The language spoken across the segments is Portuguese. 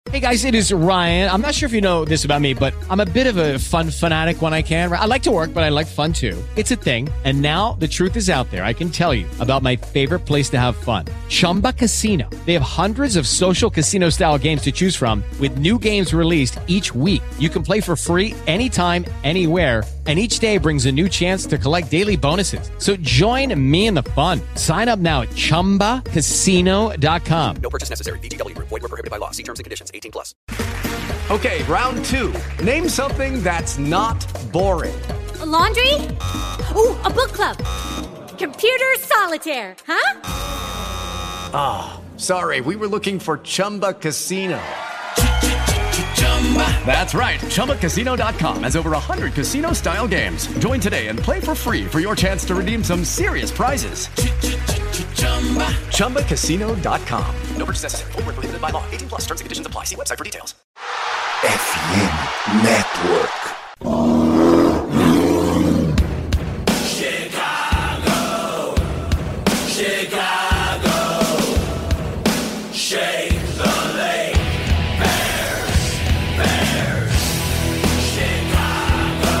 Hey guys, it is Ryan. I'm not sure if you know this about me, but I'm a bit of a fun fanatic when I can. I like to work, but I like fun too. It's a thing. And now the truth is out there. I can tell you about my favorite place to have fun. Chumba Casino. They have hundreds of social casino style games to choose from with new games released each week. You can play for free anytime, anywhere. And each day brings a new chance to collect daily bonuses. So join me in the fun. Sign up now at ChumbaCasino.com. No purchase necessary. VGW. Void where prohibited by law. See terms and conditions. 18+. Okay, round two. Name something that's not boring. A laundry? Ooh, a book club. Computer solitaire, huh? Sorry, we were looking for Chumba Casino. That's right. ChumbaCasino.com has over 100 casino-style games. Join today and play for free for your chance to redeem some serious prizes. ChumbaCasino.com. No purchase necessary. Void where prohibited by law. 18+. Terms and conditions apply. See website for details. FM Network. Chicago, Chicago, shake the lake, Bears, Bears, Chicago,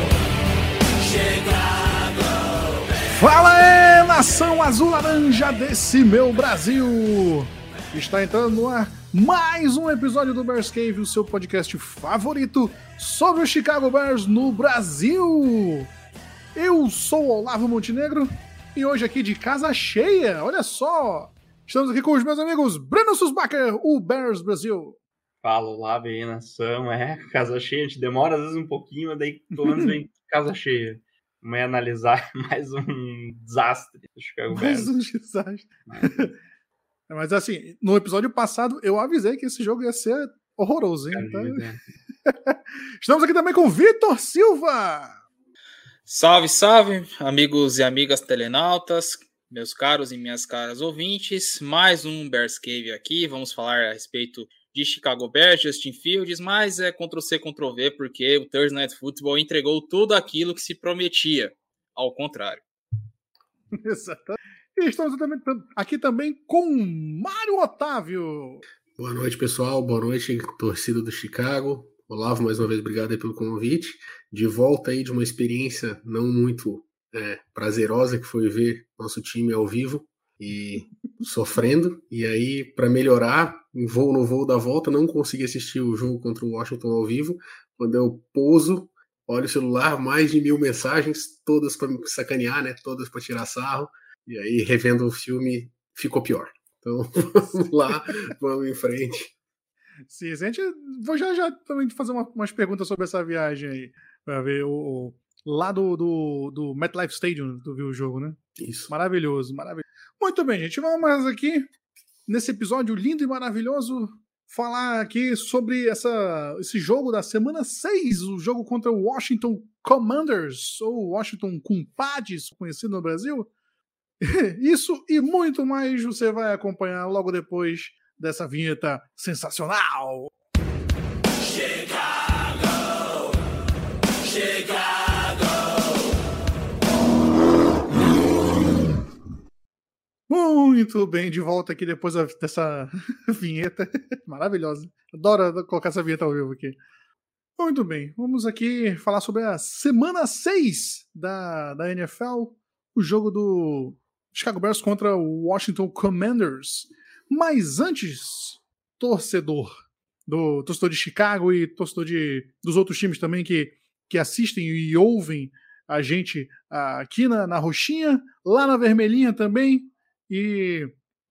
Chicago, Bears. Fala aí, nação azul-laranja desse meu Brasil! Está entrando no ar mais um episódio do Bears Cave, o seu podcast favorito sobre o Chicago Bears no Brasil. Eu sou o Olavo Montenegro e hoje aqui de casa cheia, olha só! Estamos aqui com os meus amigos Breno Susbacher, o Bears Brasil. Fala, Olavo aí, nação, casa cheia, a gente demora às vezes um pouquinho, mas daí pelo menos vem casa cheia. Vamos analisar mais um desastre do Chicago Bears. Mais um desastre. Mas assim, no episódio passado eu avisei que esse jogo ia ser horroroso, hein? Então... Estamos aqui também com o Vitor Silva. Salve, salve, amigos e amigas telenautas, meus caros e minhas caras ouvintes. Mais um Bears Cave aqui. Vamos falar a respeito de Chicago Bears, Justin Fields, mas é Ctrl-C, Ctrl-V, porque o Thursday Night Football entregou tudo aquilo que se prometia. Ao contrário. Exatamente. E estamos aqui também com Mário Otávio. Boa noite, pessoal. Boa noite, torcida do Chicago. Olavo, mais uma vez, obrigado aí pelo convite. De volta aí de uma experiência não muito prazerosa, que foi ver nosso time ao vivo e sofrendo. E aí, para melhorar, no voo da volta, não consegui assistir o jogo contra o Washington ao vivo. Quando eu pouso, olho o celular, mais de 1000 mensagens, todas para me sacanear, né? Todas para tirar sarro. E aí, revendo o filme, ficou pior. Então, vamos lá, vamos em frente. Sim, a gente... Vou já também fazer umas perguntas sobre essa viagem aí. Pra ver lá do MetLife Stadium, tu viu o jogo, né? Isso. Maravilhoso, maravilhoso. Muito bem, gente. Vamos aqui, nesse episódio lindo e maravilhoso, falar aqui sobre esse jogo da semana 6, o jogo contra o Washington Commanders, ou Washington Compadres, conhecido no Brasil. Isso e muito mais você vai acompanhar logo depois dessa vinheta sensacional. Chicago, Chicago. Muito bem, de volta aqui depois dessa vinheta maravilhosa. Adoro colocar essa vinheta ao vivo aqui. Muito bem, vamos aqui falar sobre a semana 6 da NFL, o jogo do Chicago Bears contra o Washington Commanders. Mas antes, torcedor de Chicago e torcedor dos outros times também que assistem e ouvem a gente aqui na roxinha, lá na vermelhinha também e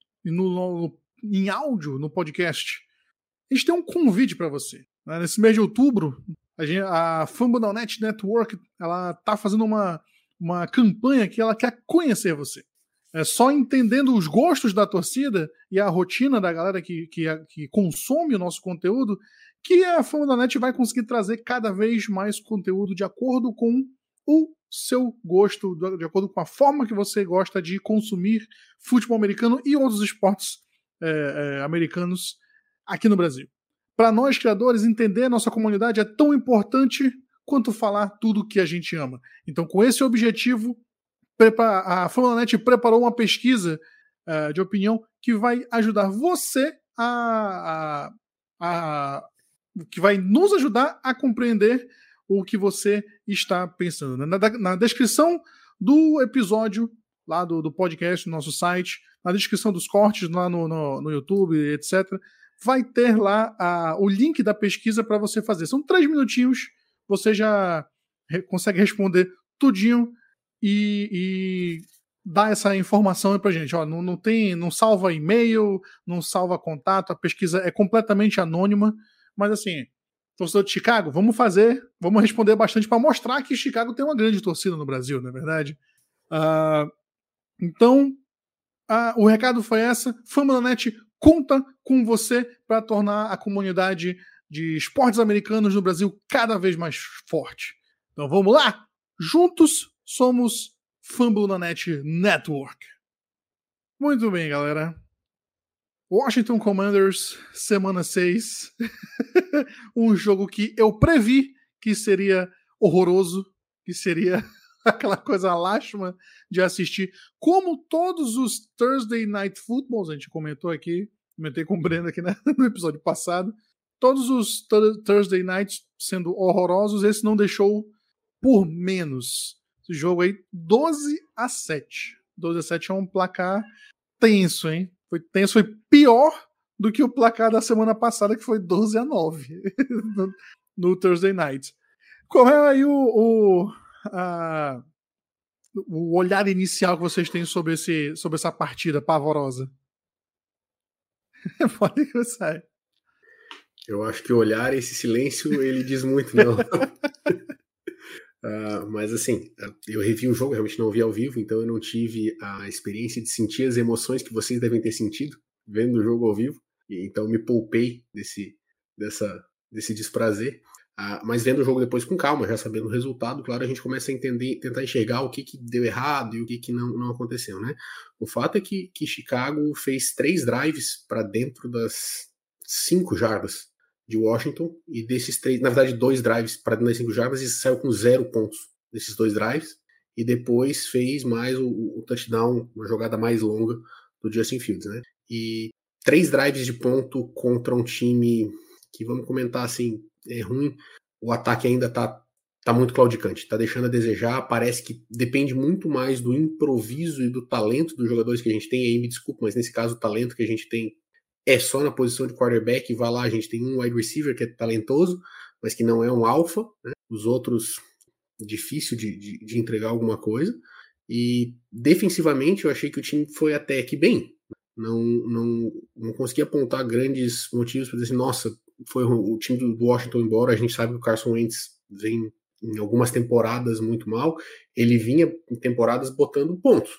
em áudio no podcast, a gente tem um convite para você. Né? Nesse mês de outubro, a Fumble.net Network ela tá fazendo uma campanha que ela quer conhecer você. É só entendendo os gostos da torcida e a rotina da galera que consome o nosso conteúdo que a Fumble.net vai conseguir trazer cada vez mais conteúdo de acordo com o seu gosto, de acordo com a forma que você gosta de consumir futebol americano e outros esportes americanos aqui no Brasil. Para nós, criadores, entender a nossa comunidade é tão importante quanto falar tudo que a gente ama. Então, com esse objetivo, a Fumble.net preparou uma pesquisa de opinião que vai ajudar você a que vai nos ajudar a compreender o que você está pensando. Na descrição do episódio, lá do podcast, no nosso site, na descrição dos cortes lá no YouTube, etc., vai ter lá o link da pesquisa para você fazer. São 3 minutinhos, você já consegue responder tudinho e dar essa informação aí pra gente. Ó, não salva e-mail, não salva contato, a pesquisa é completamente anônima, mas assim, torcedor de Chicago, vamos responder bastante para mostrar que Chicago tem uma grande torcida no Brasil, não é verdade? Então, o recado foi essa. Fambula.net conta com você para tornar a comunidade de esportes americanos no Brasil cada vez mais forte. Então vamos lá? Juntos somos Fambula.net Network. Muito bem, galera. Washington Commanders, semana 6. Um jogo que eu previ que seria horroroso, que seria aquela coisa lástima de assistir. Como todos os Thursday Night Footballs, a gente comentei com o Breno aqui no episódio passado, todos os Thursday Nights sendo horrorosos, esse não deixou por menos. Esse jogo aí, 12-7. 12-7 é um placar tenso, hein? Foi tenso, foi pior do que o placar da semana passada, que foi 12-9 no Thursday Night. Qual é aí o olhar inicial que vocês têm sobre essa partida pavorosa? Pode começar. Eu acho que olhar esse silêncio, ele diz muito, não. Mas assim, eu revi o jogo, realmente não vi ao vivo, então eu não tive a experiência de sentir as emoções que vocês devem ter sentido vendo o jogo ao vivo, e então me poupei desse desprazer. Mas vendo o jogo depois com calma, já sabendo o resultado, claro, a gente começa a entender, tentar enxergar o que deu errado e o que não aconteceu, né? O fato é que Chicago fez 3 drives para dentro das 5 jardas de Washington, e desses 3, na verdade 2 drives para dentro das 5 jardas, e saiu com 0 pontos desses 2 drives, e depois fez mais o touchdown, uma jogada mais longa do Justin Fields, né? E 3 drives de ponto contra um time que, vamos comentar assim, é ruim. O ataque ainda tá muito claudicante, tá deixando a desejar. Parece que depende muito mais do improviso e do talento dos jogadores que a gente tem. Aí me desculpa, mas nesse caso o talento que a gente tem é só na posição de quarterback. Vai lá, a gente tem um wide receiver que é talentoso, mas que não é um alfa, né? Os outros, difícil de entregar alguma coisa. E defensivamente eu achei que o time foi até que bem. Não consegui apontar grandes motivos para dizer assim, nossa, foi o time do Washington embora. A gente sabe que o Carson Wentz vem em algumas temporadas muito mal. Ele vinha em temporadas botando pontos.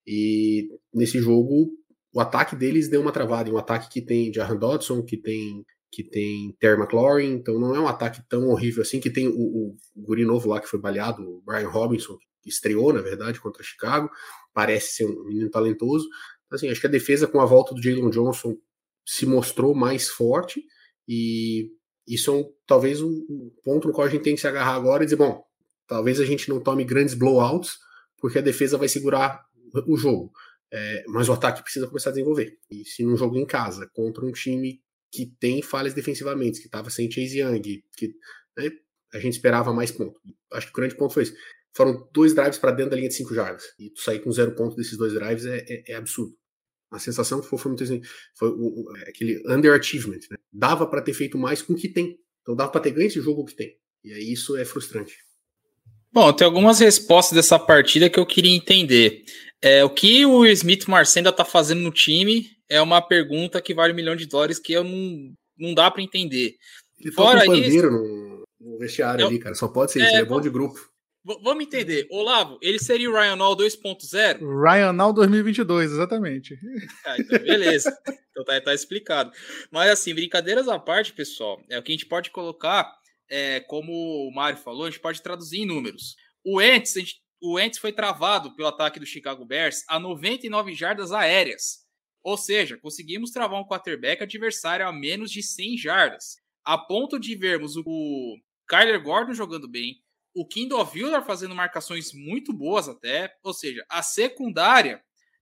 E nesse jogo, o ataque deles deu uma travada. Um ataque que tem Jahan Dodson, que tem Terry McLaurin. Então não é um ataque tão horrível assim. Que tem o guri novo lá que foi baleado, o Brian Robinson, que estreou, na verdade, contra Chicago. Parece ser um menino talentoso. Assim, acho que a defesa, com a volta do Jalen Johnson, se mostrou mais forte, e isso é talvez um ponto no qual a gente tem que se agarrar agora e dizer, bom, talvez a gente não tome grandes blowouts, porque a defesa vai segurar o jogo, mas o ataque precisa começar a desenvolver. E se num jogo em casa, contra um time que tem falhas defensivamente, que estava sem Chase Young, né, a gente esperava mais pontos. Acho que o grande ponto foi esse. Foram 2 drives para dentro da linha de 5 jardas. E tu sair com 0 pontos desses 2 drives é absurdo. A sensação que foi muito assim, foi aquele underachievement, né? Dava para ter feito mais com o que tem. Então dava para ter ganho esse jogo com o que tem. E aí isso é frustrante. Bom, tem algumas respostas dessa partida que eu queria entender. O que o Smith Marcenda tá fazendo no time é uma pergunta que vale $1 milhão que eu não dá para entender. Ele fora um bandeiro no vestiário ali, cara. Só pode ser isso, ele é bom de grupo. Vamos entender. Olavo, ele seria o Ryan Nall 2.0? Ryan Nall 2022, exatamente. Então beleza. Então tá explicado. Mas assim, brincadeiras à parte, pessoal, o que a gente pode colocar, como o Mário falou, a gente pode traduzir em números. O Wentz foi travado pelo ataque do Chicago Bears a 99 jardas aéreas. Ou seja, conseguimos travar um quarterback adversário a menos de 100 jardas. A ponto de vermos o Kyler Gordon jogando bem, o Kindle Wheeler fazendo marcações muito boas até, ou seja, a secundária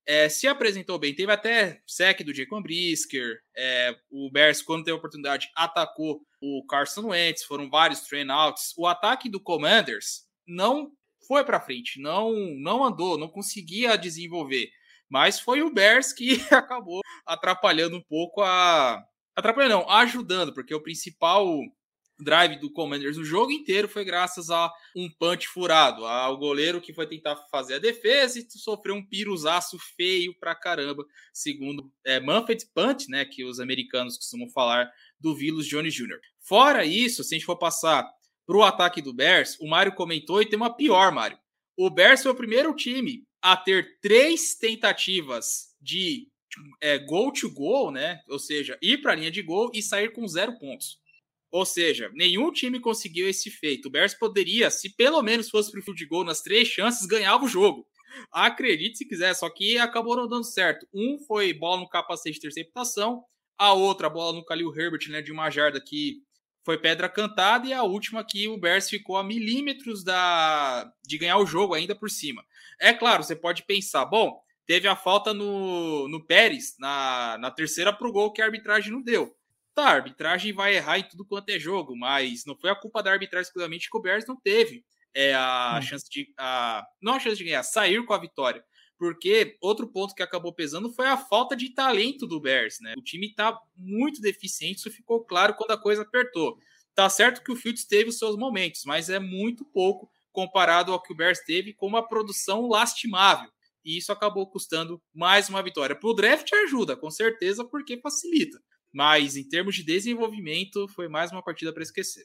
se apresentou bem. Teve até sec do Jacob Brisker. O Bears, quando teve a oportunidade, atacou o Carson Wentz. Foram vários train-outs. O ataque do Commanders não foi para frente. Não andou, não conseguia desenvolver. Mas foi o Bears que acabou atrapalhando um pouco ajudando, porque o principal drive do Commanders no jogo inteiro foi graças a um punch furado, ao goleiro que foi tentar fazer a defesa e sofreu um piruzaço feio pra caramba, segundo Muffet Punt, né, que os americanos costumam falar, do Velus Jones Jr. Fora isso, se a gente for passar pro ataque do Bears, o Mário comentou e tem uma pior, Mário. O Bears foi o primeiro time a ter 3 tentativas de goal to goal, né, ou seja, ir pra linha de gol e sair com 0 pontos. Ou seja, nenhum time conseguiu esse feito. O Bears poderia, se pelo menos fosse pro field goal nas 3 chances, ganhava o jogo. Acredite se quiser, só que acabou não dando certo. Um foi bola no capacete de interceptação, a outra bola no Khalil Herbert, né, de uma jarda que foi pedra cantada, e a última que o Bears ficou a milímetros de ganhar o jogo ainda por cima. É claro, você pode pensar, bom, teve a falta no Pérez, na terceira pro gol que a arbitragem não deu. Tá, a arbitragem vai errar em tudo quanto é jogo, mas não foi a culpa da arbitragem exclusivamente que o Bears não teve chance de... não a chance de ganhar, sair com a vitória. Porque outro ponto que acabou pesando foi a falta de talento do Bears, né? O time tá muito deficiente, isso ficou claro quando a coisa apertou. Tá certo que o Fields teve os seus momentos, mas é muito pouco comparado ao que o Bears teve com uma produção lastimável. E isso acabou custando mais uma vitória. Pro draft ajuda, com certeza, porque facilita. Mas em termos de desenvolvimento, foi mais uma partida para esquecer.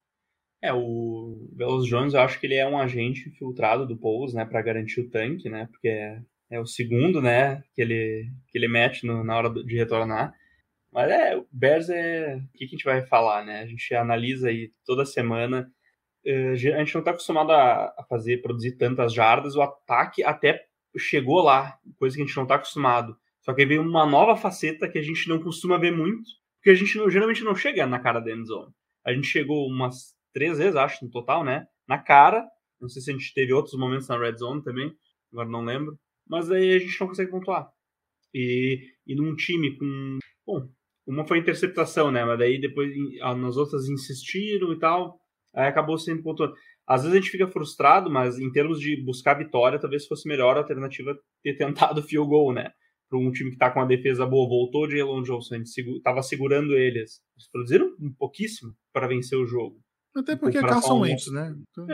O Velus Jones, eu acho que ele é um agente infiltrado do Poles, né, para garantir o tanque, né, porque é o segundo, né, que ele mete na hora de retornar. Mas o Bears o que a gente vai falar, né? A gente analisa aí toda semana. A gente não está acostumado a produzir tantas jardas. O ataque até chegou lá, coisa que a gente não está acostumado. Só que veio uma nova faceta que a gente não costuma ver muito, porque a gente geralmente não chega na cara da end zone. A gente chegou umas 3 vezes, acho, no total, né? Na cara. Não sei se a gente teve outros momentos na red zone também, agora não lembro. Mas aí a gente não consegue pontuar. E num time com... Bom, uma foi interceptação, né? Mas daí depois nas outras insistiram e tal. Aí acabou sendo pontuando. Às vezes a gente fica frustrado, mas em termos de buscar vitória, talvez fosse melhor a alternativa ter tentado field goal, né? Para um time que está com uma defesa boa, voltou de Elon Johnson, a gente estava segurando eles. Eles produziram um pouquíssimo para vencer o jogo. Até porque é Carson Wentz, né? Então...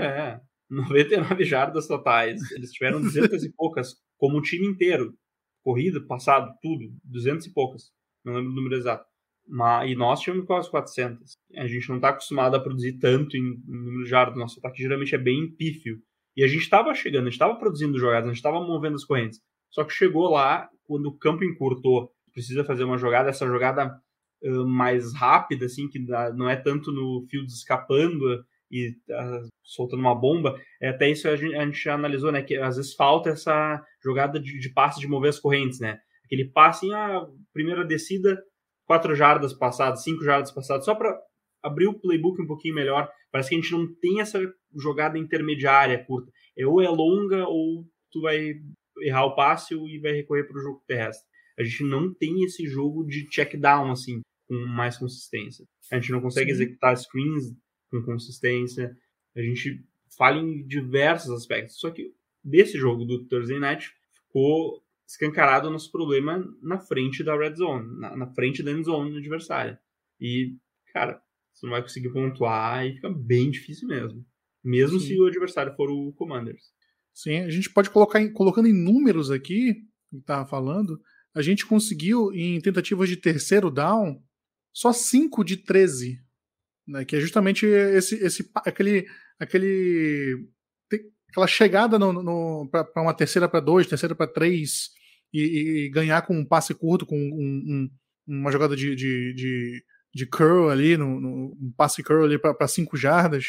99 jardas totais. Eles tiveram 200 e poucas, como o time inteiro. Corrida, passado, tudo. 200 e poucas. Não lembro o número exato. E nós tivemos quase 400. A gente não está acostumado a produzir tanto em número de jardas. Nosso ataque geralmente é bem pífio. E a gente estava chegando, a gente estava produzindo jogadas, a gente estava movendo as correntes. Só que chegou lá, quando o campo encurtou, precisa fazer uma jogada, essa jogada mais rápida, assim, que não é tanto no Fields escapando e soltando uma bomba. Até isso a gente analisou, né, que às vezes falta essa jogada de passe de mover as correntes, né? Aquele passe em primeira descida, 4 jardas passadas, 5 jardas passadas, só para abrir o playbook um pouquinho melhor. Parece que a gente não tem essa jogada intermediária curta. Ou é longa, ou tu vai errar o passe e vai recorrer para o jogo terrestre. A gente não tem esse jogo de check down, assim, com mais consistência. A gente não consegue executar screens com consistência. A gente falha em diversos aspectos. Só que desse jogo do Thursday Night ficou escancarado o nosso problema na frente da red zone, na frente da end zone adversária. E, cara, você não vai conseguir pontuar e fica bem difícil mesmo. Mesmo se o adversário for o Commanders. Sim, a gente pode colocando em números aqui, que estava falando, a gente conseguiu, em tentativas de terceiro down, só 5 de 13. Né, que é justamente aquela chegada para uma terceira para 2, terceira para 3, e ganhar com um passe curto, com uma jogada de curl ali, um passe curl ali para 5 jardas.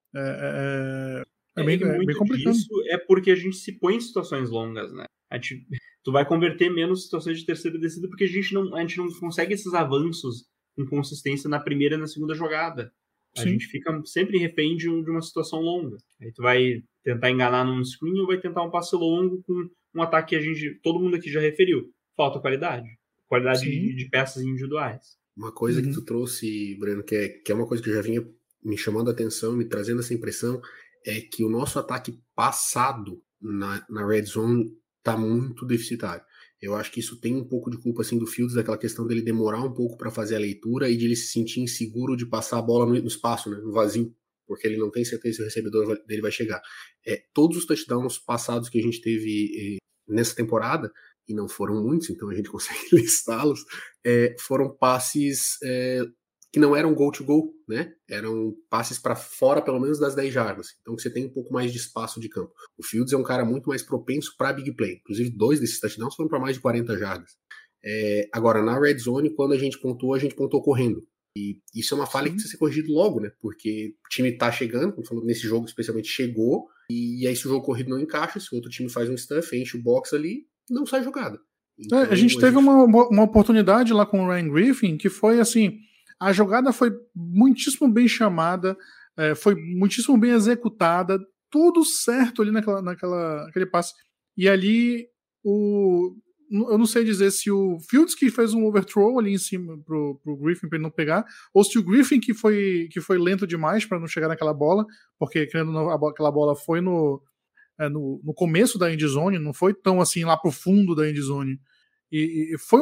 É bem complicado. Isso é porque a gente se põe em situações longas, né? Tu vai converter menos situações de terceira descida porque a gente não consegue esses avanços com consistência na primeira e na segunda jogada. A gente fica sempre refém de uma situação longa. Aí tu vai tentar enganar num screen ou vai tentar um passe longo com um ataque que todo mundo aqui já referiu. Falta qualidade. Qualidade de peças individuais. Uma coisa que tu trouxe, Breno, que é uma coisa que eu já vinha me chamando a atenção, me trazendo essa impressão, é que o nosso ataque passado na Red Zone tá muito deficitário. Eu acho que isso tem um pouco de culpa assim, do Fields, daquela questão dele demorar um pouco para fazer a leitura e de ele se sentir inseguro de passar a bola no espaço, né, no vazio, porque ele não tem certeza se o recebedor dele vai chegar. Todos os touchdowns passados que a gente teve nessa temporada, e não foram muitos, então a gente consegue listá-los, foram passes que não eram goal-to-goal, né? Eram passes para fora, pelo menos das 10 jardas. Então você tem um pouco mais de espaço de campo. O Fields é um cara muito mais propenso para big play. Inclusive, 2 desses touchdowns foram para mais de 40 jardas. Agora, na red zone, quando a gente pontou correndo. E isso é uma falha que precisa ser corrigido logo, né? Porque o time tá chegando, como falou, nesse jogo especialmente chegou, e aí se o jogo corrido não encaixa, se o outro time faz um stuff, enche o box ali, não sai jogada. Então, a gente teve uma oportunidade lá com o Ryan Griffin, que foi assim, a jogada foi muitíssimo bem chamada, foi muitíssimo bem executada, tudo certo ali naquele passe. E ali, eu não sei dizer se o Fields que fez um overthrow ali em cima pro Griffin para ele não pegar, ou se o Griffin que foi lento demais para não chegar naquela bola, porque aquela bola foi no começo da endzone, não foi tão assim lá pro fundo da endzone. E foi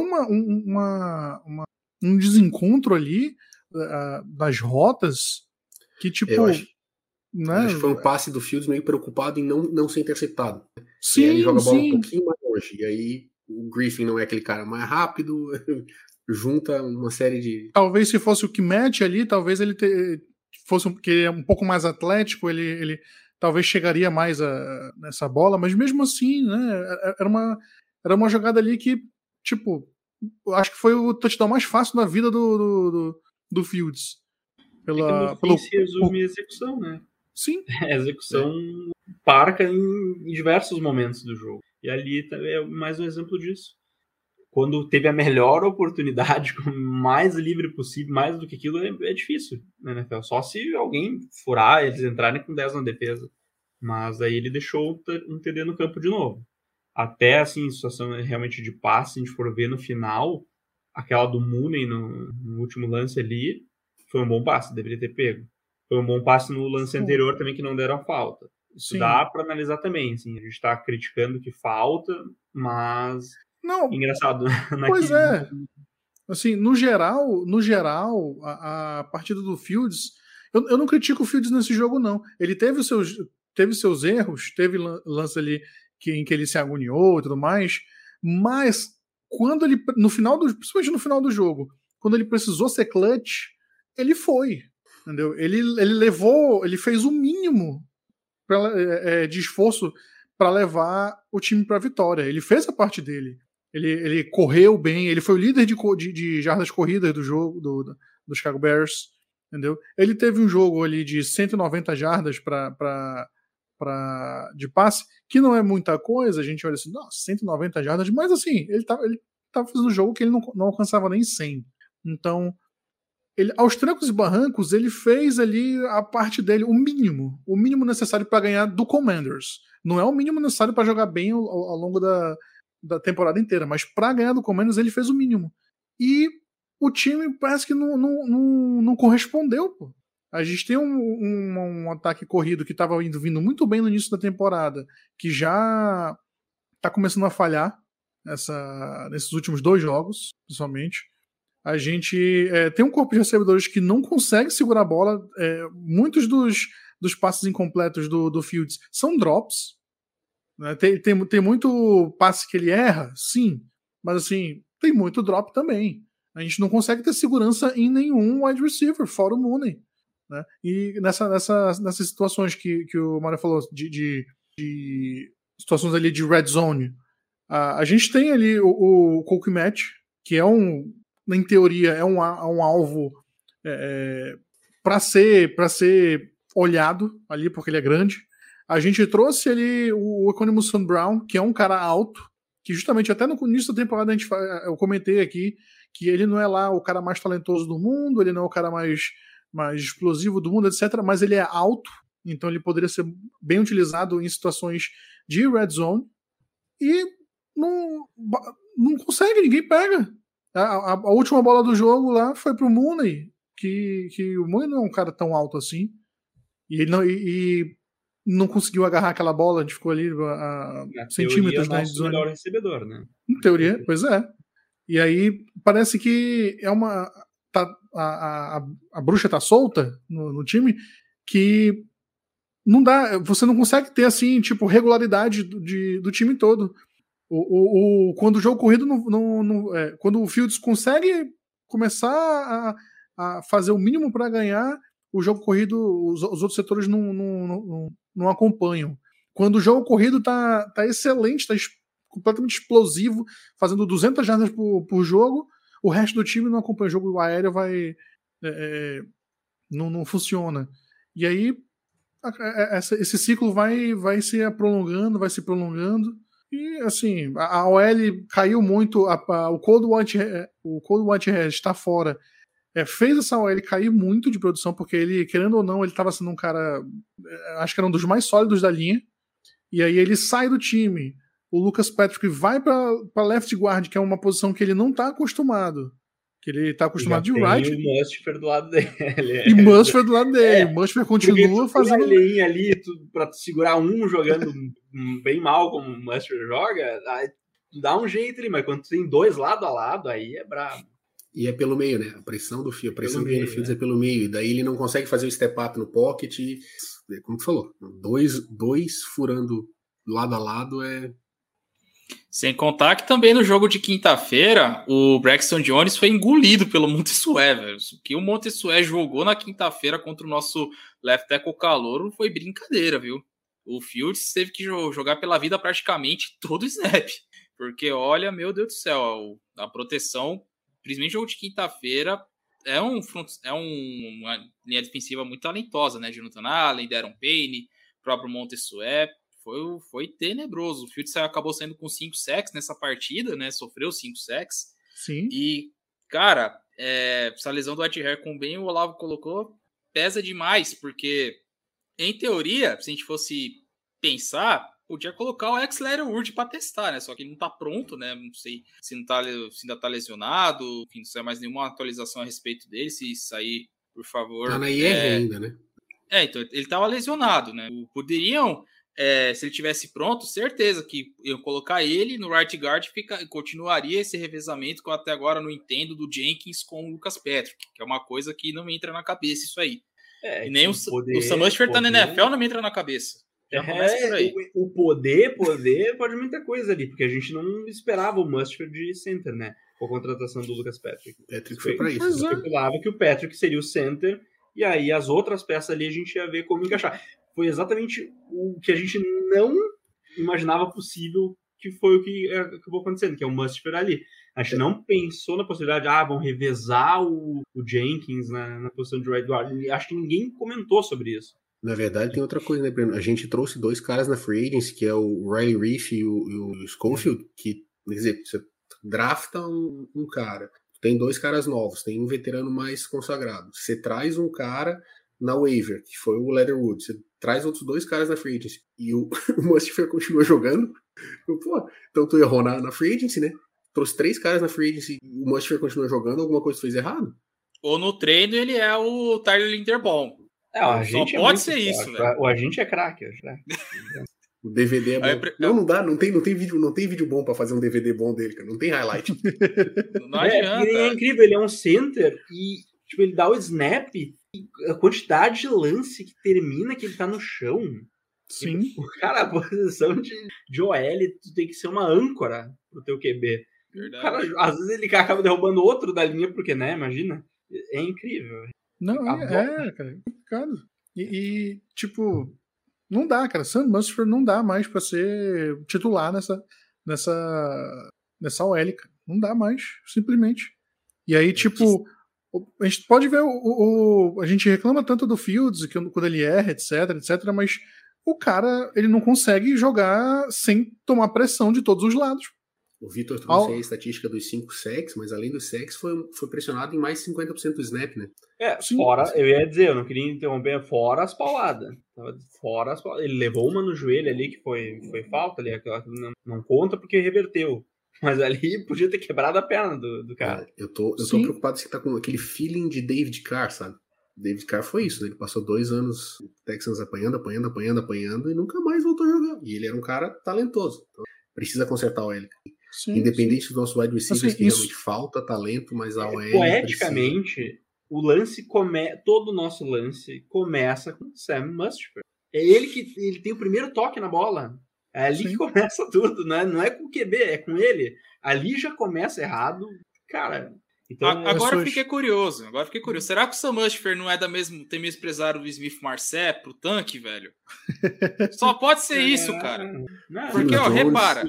um desencontro ali das rotas que tipo... Eu acho que foi um passe do Fields meio preocupado em não ser interceptado. Sim, e aí ele joga a bola um pouquinho mais longe. E aí o Griffin não é aquele cara mais rápido, junta uma série de... Talvez se fosse o Kmet ali, talvez ele fosse que ele é um pouco mais atlético, ele talvez chegaria mais nessa bola, mas mesmo assim, né, era uma jogada ali que, tipo, acho que foi o touchdown mais fácil da vida do Fields. No fim se resume a execução, né? Sim. A execução parca em diversos momentos do jogo. E ali é mais um exemplo disso. Quando teve a melhor oportunidade, mais livre possível, mais do que aquilo, é difícil na NFL. Só se alguém furar, eles entrarem com 10 na defesa. Mas aí ele deixou um TD no campo de novo. Até, assim, situação realmente de passe, se a gente for ver no final, aquela do Mooney no último lance ali, foi um bom passe, deveria ter pego. Foi um bom passe no lance anterior também, que não deram falta. Isso dá para analisar também, assim, a gente tá criticando que falta, mas... Não, engraçado. Pois é. Assim, no geral, a partida do Fields, eu não critico o Fields nesse jogo, não. Ele teve seus erros, teve lance ali em que ele se agoniou e tudo mais, mas quando ele, principalmente no final do jogo, quando ele precisou ser clutch, ele foi, entendeu? Ele fez o mínimo de esforço para levar o time para a vitória. Ele fez a parte dele. Ele correu bem, ele foi o líder de jardas corridas do jogo do Chicago Bears, entendeu? Ele teve um jogo ali de 190 jardas de passe, que não é muita coisa, a gente olha assim, nossa, 190 jardas, mas assim, ele tava fazendo um jogo que ele não alcançava nem 100. Então, aos trancos e barrancos, ele fez ali a parte dele, o mínimo necessário para ganhar do Commanders. Não é o mínimo necessário para jogar bem ao longo da temporada inteira, mas para ganhar do Commanders ele fez o mínimo. E o time parece que não correspondeu, pô. A gente tem um ataque corrido que estava vindo muito bem no início da temporada, que já está começando a falhar nesses últimos 2 jogos, principalmente. A gente tem um corpo de recebedores que não consegue segurar a bola. Muitos dos passes incompletos do Fields são drops. Né? Tem muito passe que ele erra, sim, mas assim, tem muito drop também. A gente não consegue ter segurança em nenhum wide receiver, fora o Mooney. Né? E nessas situações que o Mário falou, de situações ali de red zone, a gente tem ali o Cole Kmet, que em teoria é um alvo para ser olhado ali, porque ele é grande. A gente trouxe ali o Equanimus St. Brown, que é um cara alto, que justamente até no início da temporada eu comentei aqui que ele não é lá o cara mais talentoso do mundo, ele não é o cara mais explosivo do mundo, etc., mas ele é alto, então ele poderia ser bem utilizado em situações de red zone. e não consegue, ninguém pega. A última bola do jogo lá foi pro Mooney, que o Mooney não é um cara tão alto assim, e ele não conseguiu agarrar aquela bola, a gente ficou ali a centímetros, né? O melhor recebedor, né? Em teoria, pois é. E aí parece que a bruxa tá solta no time, que não dá, você não consegue ter assim, tipo, regularidade do time todo. Quando o jogo corrido quando o Fields consegue começar a fazer o mínimo para ganhar, o jogo corrido, os outros setores não acompanham. Quando o jogo corrido tá excelente, tá completamente explosivo, fazendo 200 jardas por jogo, o resto do time não acompanha o jogo, o aéreo não funciona. E aí esse ciclo vai se prolongando, e assim, a OL caiu muito, o Cold Whitehead está fora, fez essa OL cair muito de produção, porque ele, querendo ou não, ele estava sendo um cara, acho que era um dos mais sólidos da linha, e aí ele sai do time, o Lucas Patrick vai para left guard, que é uma posição que ele não está acostumado, que ele está acostumado de right. E o Mustipher do lado dele. E Mustipher do lado dele. O Mustipher continua fazendo. A linha ali para segurar jogando bem mal como o Mustipher joga, aí dá um jeito ali, mas quando tem dois lado a lado, aí é brabo. E é pelo meio, né? A pressão do Fields, que vem no Fields é pelo meio. E daí ele não consegue fazer o step up no pocket. Como tu falou, dois furando lado a lado é. Sem contar que também no jogo de quinta-feira, o Braxton Jones foi engolido pelo Montesué, velho. O que o Montesué jogou na quinta-feira contra o nosso left tackle calouro foi brincadeira, viu? O Fields teve que jogar pela vida praticamente todo o snap. Porque, olha, meu Deus do céu, a proteção, principalmente no jogo de quinta-feira, é uma linha defensiva muito talentosa, né? Jonathan Allen, Darren Payne, próprio Montesué. Foi tenebroso. O Fields acabou saindo com 5 sacks nessa partida, né? Sofreu 5 sacks. Sim. E, cara, essa lesão do Whitehair, como bem o Olavo colocou, pesa demais, porque, em teoria, se a gente fosse pensar, podia colocar o Leatherwood para testar, né? Só que ele não tá pronto, né? Não sei se ainda tá lesionado, enfim, não sai mais nenhuma atualização a respeito dele. Se sair, por favor. Tá na IR ainda, né? Então, ele tava lesionado, né? Poderiam. Se ele tivesse pronto, certeza que eu colocar ele no right guard, continuaria esse revezamento que eu até agora não entendo do Jenkins com o Lucas Patrick, que é uma coisa que não me entra na cabeça isso aí. E nem o Sam Mustipher tá na NFL, não me entra na cabeça. Já começa por aí. O poder pode muita coisa ali, porque a gente não esperava o Mustipher de center, né? Com a contratação do Lucas Patrick. Patrick foi pra isso. Eu esperava que o Patrick seria o center, e aí as outras peças ali a gente ia ver como encaixar. Foi exatamente o que a gente não imaginava possível, que foi o que acabou acontecendo, que é o Mustipher ali. A gente não pensou na possibilidade de, vão revezar o Jenkins na posição de right guard. Acho que ninguém comentou sobre isso. Na verdade, tem outra coisa, né, Breno? A gente trouxe 2 caras na free agency, que é o Riley Reef e o Schofield, que, quer dizer, você drafta um cara, tem 2 caras novos, tem um veterano mais consagrado. Você traz um cara na waiver, que foi o Leatherwood, você traz outros 2 caras na free agency, e o Mustipher continua jogando. Então tu errou na free agency, né? Trouxe 3 caras na free agency, o Mustipher continua jogando, alguma coisa fez errado? Ou no treino ele é o Tyler Linderbaum. Só pode ser isso, velho. O agente é craque, né? O DVD é bom. Não dá, não tem vídeo bom pra fazer um DVD bom dele, cara. Não tem highlight. Não adianta. Ele é incrível, ele é um center e tipo, ele dá o snap e a quantidade de lance que termina que ele tá no chão. Sim. Cara, a posição de OL, tu tem que ser uma âncora pro teu QB. Cara, às vezes ele acaba derrubando outro da linha, porque, né, imagina. É incrível. Não, cara, é complicado. E, tipo, não dá, cara. Sam Mustipher não dá mais pra ser titular nessa OL, cara. Não dá mais, simplesmente. E aí, tipo, a gente pode ver a gente reclama tanto do Fields, quando ele erra, etc, mas o cara, ele não consegue jogar sem tomar pressão de todos os lados. O Vitor trouxe aí a estatística dos 5 sacks, mas além dos sacks, foi pressionado em mais de 50% do snap, né? Fora, eu ia dizer, eu não queria interromper, fora as pauladas. Ele levou uma no joelho ali, que foi falta ali, aquela que não conta porque reverteu. Mas ali podia ter quebrado a perna do cara. Eu tô preocupado se tá com aquele feeling de David Carr, sabe? David Carr foi isso, né? Ele passou 2 anos Texans apanhando e nunca mais voltou a jogar. E ele era um cara talentoso. Então, precisa consertar a OL. Independente do nosso wide receivers, que realmente falta talento, mas a OL poeticamente, o lance todo o nosso lance começa com o Sam Mustipher. É ele que tem o primeiro toque na bola. É ali que começa tudo, né? Não é com o QB, é com ele. Ali já começa errado. Cara, então... Agora eu fiquei curioso. Será que o Sam Mustipher não é tem mesmo empresário do Smith Marset pro tanque, velho? Só pode ser isso, cara. Porque, ó, repara.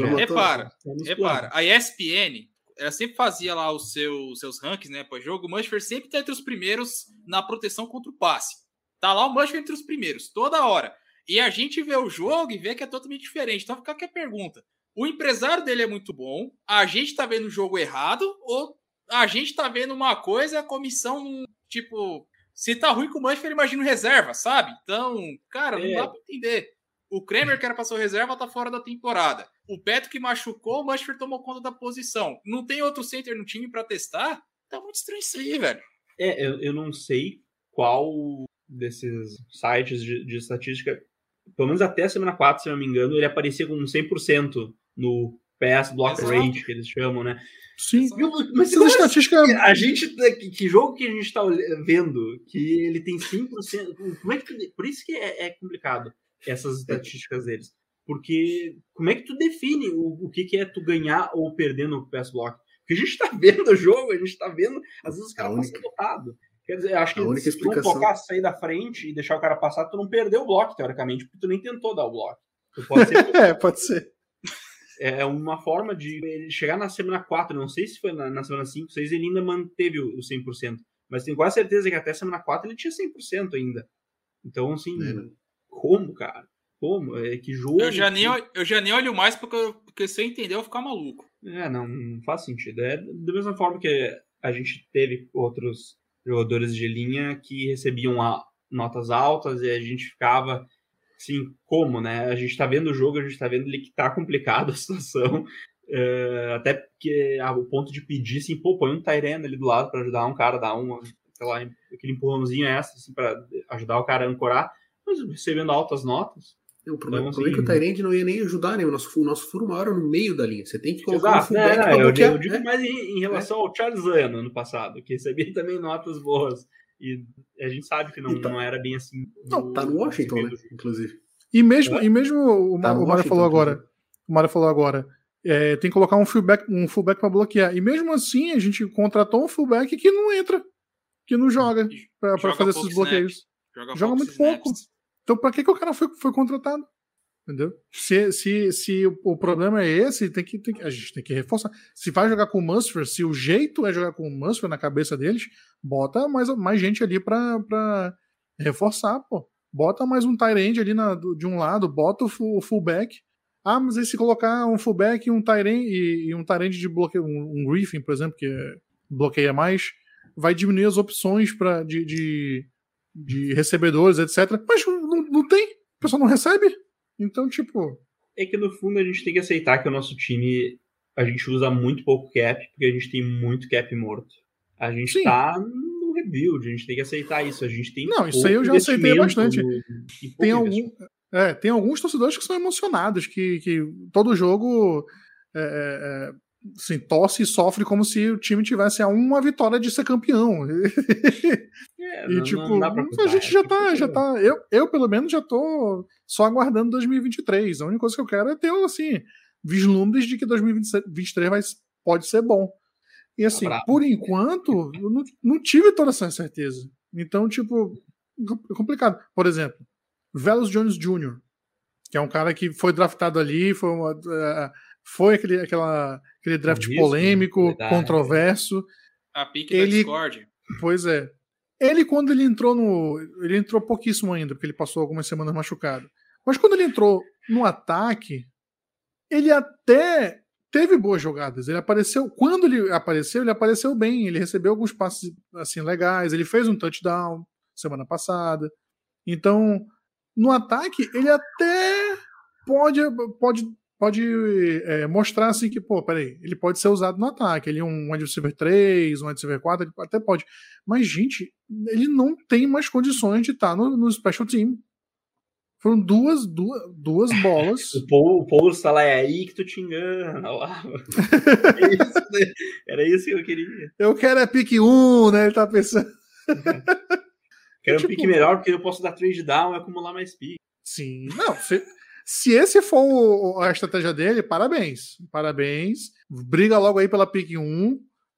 A ESPN, ela sempre fazia lá os seus rankings, né, pós-jogo. O Mustipher sempre tá entre os primeiros na proteção contra o passe. Tá lá o Mustipher entre os primeiros, toda hora. E a gente vê o jogo e vê que é totalmente diferente. Então fica aqui a pergunta. O empresário dele é muito bom, a gente tá vendo o jogo errado, ou a gente tá vendo uma coisa, a comissão não... Tipo, se tá ruim com o Mustipher, imagina o reserva, sabe? Então, cara, não dá pra entender. O Kramer, que era pra ser o reserva, tá fora da temporada. O Beto que machucou, o Mustipher tomou conta da posição. Não tem outro center no time pra testar? Tá muito estranho isso aí, velho. Eu não sei qual desses sites de estatística... Pelo menos até a semana 4, se não me engano, ele aparecia com 100% no pass block rate, que eles chamam, né? Sim. Mas essa estatística... Que jogo que a gente tá vendo que ele tem 100%... Como é que por isso que é complicado essas estatísticas deles. Porque como é que tu define o que é tu ganhar ou perder no pass block? Porque a gente tá vendo o jogo, a gente tá vendo... Às vezes os caras passam lotado. Quer dizer, acho que se tu não focar, sair da frente e deixar o cara passar, tu não perdeu o bloco, teoricamente, porque tu nem tentou dar o bloco. Pode ser. É uma forma de ele chegar na semana 4, não sei se foi na semana 5, 6, ele ainda manteve o 100%. Mas tenho quase certeza que até a semana 4 ele tinha 100% ainda. Então, assim, como, cara? Como? Que jogo? Eu já nem olho mais, porque se eu entender, eu vou ficar maluco. Não faz sentido. É da mesma forma que a gente teve outros jogadores de linha que recebiam notas altas e a gente ficava assim, como, né? A gente tá vendo o jogo, a gente tá vendo ele que tá complicado a situação, até porque o ponto de pedir, assim, põe um tight end ali do lado para ajudar um cara, dar aquele empurrãozinho extra, assim, para ajudar o cara a ancorar, mas recebendo altas notas. O problema é que o tight end não ia nem ajudar, né? O nosso furo maior era no meio da linha. Você tem que colocar um fullback pra bloquear. Eu digo mais em relação ao Charles Zano, ano passado, que recebia também notas boas. E a gente sabe que não era bem assim. Tá no Washington, né? Inclusive. E mesmo o Mário falou agora. O Mário falou agora. Tem que colocar um fullback pra bloquear. E mesmo assim, a gente contratou um fullback que não entra. Que não joga pra fazer esses bloqueios. Joga muito pouco. Então, pra que o cara foi contratado? Entendeu? Se o problema é esse, a gente tem que reforçar. Se vai jogar com o Mustipher, se o jeito é jogar com o Mustipher na cabeça deles, bota mais gente ali pra reforçar, pô. Bota mais um tight end ali de um lado, bota o fullback. Mas aí se colocar um fullback e um tight end e um tight end de bloqueio, um Griffin, por exemplo, que bloqueia mais, vai diminuir as opções de recebedores, etc. Mas não tem, o pessoal não recebe. Então, tipo... É que no fundo a gente tem que aceitar que o nosso time, a gente usa muito pouco cap, porque a gente tem muito cap morto. A gente tá no rebuild, a gente tem que aceitar isso. A gente tem isso aí eu já aceitei bastante. Tem alguns torcedores que são emocionados, que todo jogo assim, torce e sofre como se o time tivesse a uma vitória de ser campeão. A gente já tá. Eu, pelo menos, já tô só aguardando 2023. A única coisa que eu quero é ter, assim, vislumbres de que 2023 pode ser bom. E, assim, por enquanto, eu não tive toda essa certeza. Então, tipo, é complicado. Por exemplo, Velus Jones Jr., que é um cara que foi draftado ali, foi aquele draft polêmico, controverso. A pique da Discord. Pois é. Ele, quando ele entrou ele entrou pouquíssimo ainda, porque ele passou algumas semanas machucado. Mas quando ele entrou no ataque, ele até teve boas jogadas. Ele apareceu, quando ele apareceu bem. Ele recebeu alguns passes assim legais. Ele fez um touchdown semana passada. Então, no ataque, ele até pode mostrar assim que, peraí, ele pode ser usado no ataque. Ele é um wide receiver 3, um wide receiver 4, ele até pode. Mas, gente, ele não tem mais condições de estar no special team. Foram duas bolas. O Paulo está lá, é aí que tu te engana. Lá. Era isso que eu queria. Eu quero pick 1, né? Ele tá pensando. Quero um pick melhor, porque eu posso dar trade down e acumular mais pick. Sim. Não, se esse for a estratégia dele, parabéns. Parabéns. Briga logo aí pela pick 1.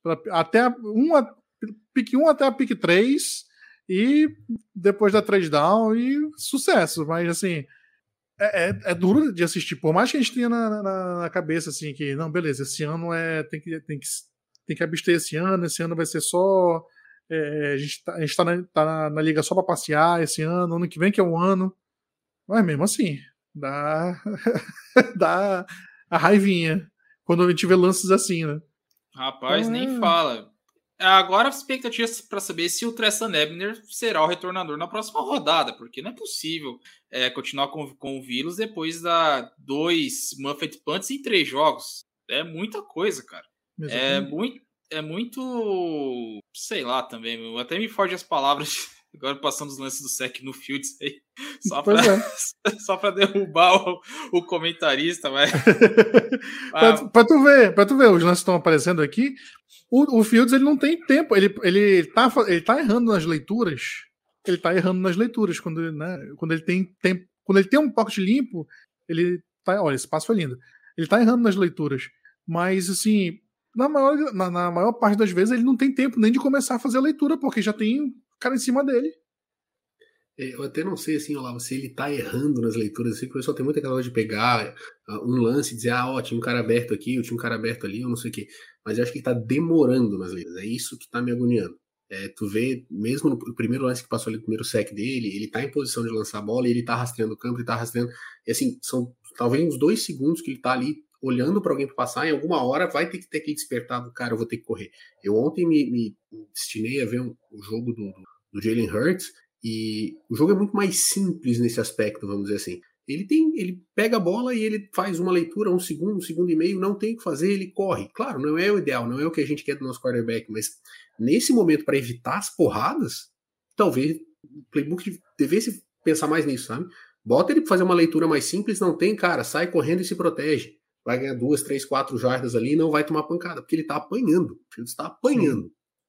Pick 1 até a pick 3. E depois da trade down e sucesso. Mas assim, é duro de assistir. Por mais que a gente tenha na cabeça assim que, não, beleza, esse ano tem que abster esse ano vai ser só. A gente tá na liga só pra passear esse ano que vem que é um ano. Mas mesmo assim, dá a raivinha quando a gente vê lances assim, né? Rapaz, nem fala. Agora a expectativa para saber se o Trestan Ebner será o retornador na próxima rodada, porque não é possível continuar com o vírus depois da 2 Muffet Punts em 3 jogos. É muita coisa, cara. É muito, sei lá também, até me foge as palavras agora passando os lances do SEC no Fields aí, só pra derrubar o comentarista, mas... pra tu ver, os lances estão aparecendo aqui, o Fields ele não tem tempo, ele tá errando nas leituras, quando ele tem tempo, quando ele tem um pocket limpo, olha, esse passo foi lindo, ele tá errando nas leituras, mas assim, na maior parte das vezes ele não tem tempo nem de começar a fazer a leitura, porque já tem cara em cima dele. Eu até não sei, assim, Olavo, se ele tá errando nas leituras, assim, que o pessoal tem muita aquela coisa de pegar um lance e dizer, tinha um cara aberto aqui, eu tinha um cara aberto ali, eu não sei o quê. Mas eu acho que ele tá demorando nas leituras, é isso que tá me agoniando. Tu vê, mesmo no primeiro lance que passou ali, no primeiro sec dele, ele tá em posição de lançar a bola e ele tá rastreando o campo, ele tá rastreando, e assim, são talvez uns 2 segundos que ele tá ali olhando para alguém para passar, em alguma hora vai ter que ter que despertar do cara, eu vou ter que correr. Eu ontem me destinei a ver o jogo do Jalen Hurts, e o jogo é muito mais simples nesse aspecto, vamos dizer assim. Ele pega a bola e ele faz uma leitura, um segundo e meio, não tem o que fazer, ele corre. Claro, não é o ideal, não é o que a gente quer do nosso quarterback, mas nesse momento, para evitar as porradas, talvez o playbook devesse pensar mais nisso, sabe? Bota ele para fazer uma leitura mais simples, não tem, cara, sai correndo e se protege. Vai ganhar 2, 3, 4 jardas ali e não vai tomar pancada, porque ele tá apanhando. O Fields está apanhando.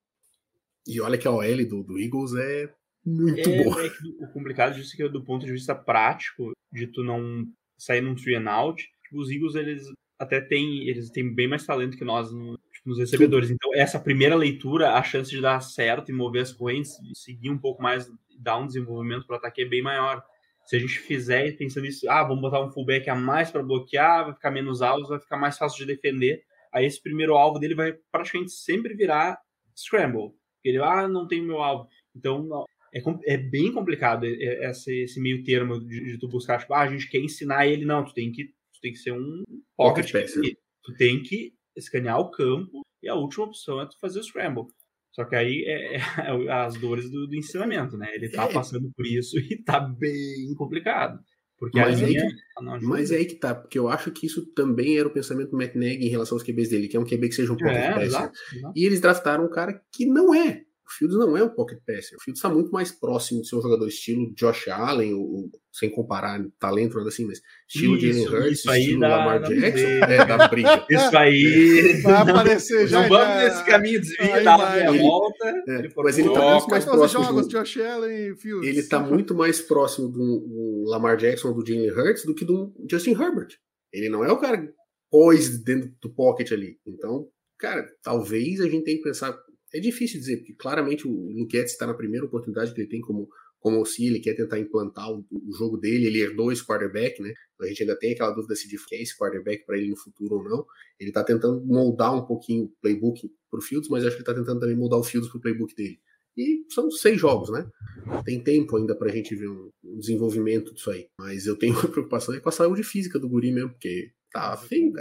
E olha que a OL do Eagles é muito boa. O complicado disso é que do ponto de vista prático, de tu não sair num 3 and out, tipo, os Eagles, eles têm bem mais talento que nós nos recebedores. Então, essa primeira leitura, a chance de dar certo e mover as correntes, seguir um pouco mais, dar um desenvolvimento para o ataque é bem maior. Se a gente fizer pensando nisso, vamos botar um fullback a mais para bloquear, vai ficar menos alvos, vai ficar mais fácil de defender. Aí esse primeiro alvo dele vai praticamente sempre virar scramble. Ele, não tem o meu alvo. Então, é bem complicado esse meio termo de tu buscar, tipo, a gente quer ensinar ele. Não, tu tem que ser um pocket passer. Tu tem que escanear o campo e a última opção é tu fazer o scramble. Só que aí as dores do ensinamento, né? Ele tá passando por isso e tá bem complicado. Porque mas é aí que tá, porque eu acho que isso também era o pensamento do Matt Nagy em relação aos QBs dele, que é um QB que seja um pocket passer. Exato. E eles draftaram um cara que não é. O Fields não é um pocket passer. O Fields está muito mais próximo de ser um jogador estilo Josh Allen, ou sem comparar talento, nada assim, mas estilo Jalen Hurts, estilo Lamar Jackson. Da briga. Isso aí vai aparecer já. Não vamos nesse caminho, desvia, dá uma volta. Mas ele tá muito mais próximo. Josh Allen, Fields. Ele tá muito mais próximo do Lamar Jackson ou do Jalen Hurts do que do Justin Herbert. Ele não é o cara poised dentro do pocket ali. Então, cara, talvez a gente tenha que pensar. É difícil dizer, porque claramente o Luke Getz está na primeira oportunidade que ele tem como OC, ele quer tentar implantar o jogo dele, ele herdou esse quarterback, né? A gente ainda tem aquela dúvida se quer esse quarterback para ele no futuro ou não. Ele está tentando moldar um pouquinho o playbook pro Fields, mas acho que ele está tentando também moldar o Fields pro playbook dele. E são 6 jogos, né? Tem tempo ainda pra gente ver um desenvolvimento disso aí. Mas eu tenho uma preocupação com a saúde física do guri mesmo, porque tá feio, cara.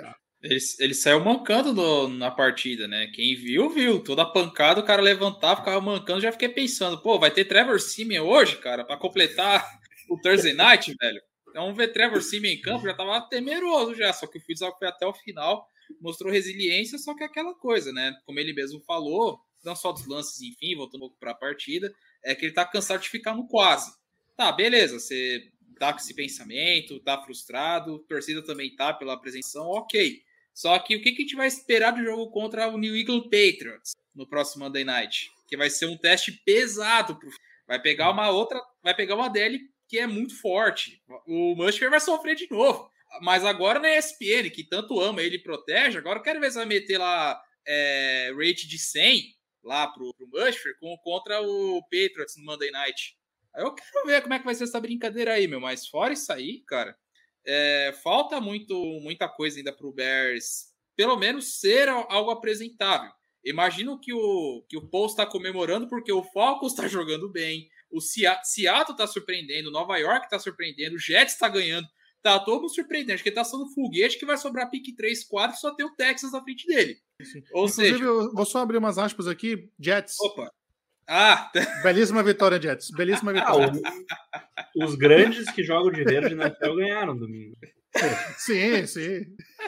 Ele saiu mancando na partida, né? Quem viu, viu. Toda pancada, o cara levantava, ficava mancando. Já fiquei pensando, pô, vai ter Trevor Siemian hoje, cara, pra completar o Thursday Night, velho. Então, vamos ver Trevor Siemian em campo, já tava temeroso já. Só que o Fields foi até o final, mostrou resiliência, só que é aquela coisa, né? Como ele mesmo falou, não só dos lances, enfim, voltando um pouco pra partida, é que ele tá cansado de ficar no quase. Tá, beleza, você tá com esse pensamento, tá frustrado, a torcida também tá pela apresentação, ok. Só que o que a gente vai esperar do jogo contra o New England Patriots no próximo Monday Night? Que vai ser um teste pesado. Vai pegar uma DL que é muito forte. O Muschamp vai sofrer de novo. Mas agora na ESPN, que tanto ama ele e protege, agora eu quero ver se vai meter lá rate de 100 lá pro Muschamp contra o Patriots no Monday Night. Aí eu quero ver como é que vai ser essa brincadeira aí, meu. Mas fora isso aí, cara... falta muita coisa ainda pro Bears, pelo menos ser algo apresentável. Imagino que o Paul está comemorando porque o Falcons está jogando bem, o Seattle está surpreendendo, Nova York está surpreendendo, o Jets está ganhando, tá todo mundo surpreendendo. Acho que ele tá sendo foguete que vai sobrar pique 3, 4 e só tem o Texas na frente dele. Sim. Ou Inclusive, seja... eu vou só abrir umas aspas aqui, Jets. Opa! Belíssima vitória, Jets. Belíssima vitória. Os grandes que jogam de verde na NFL ganharam domingo. Sim.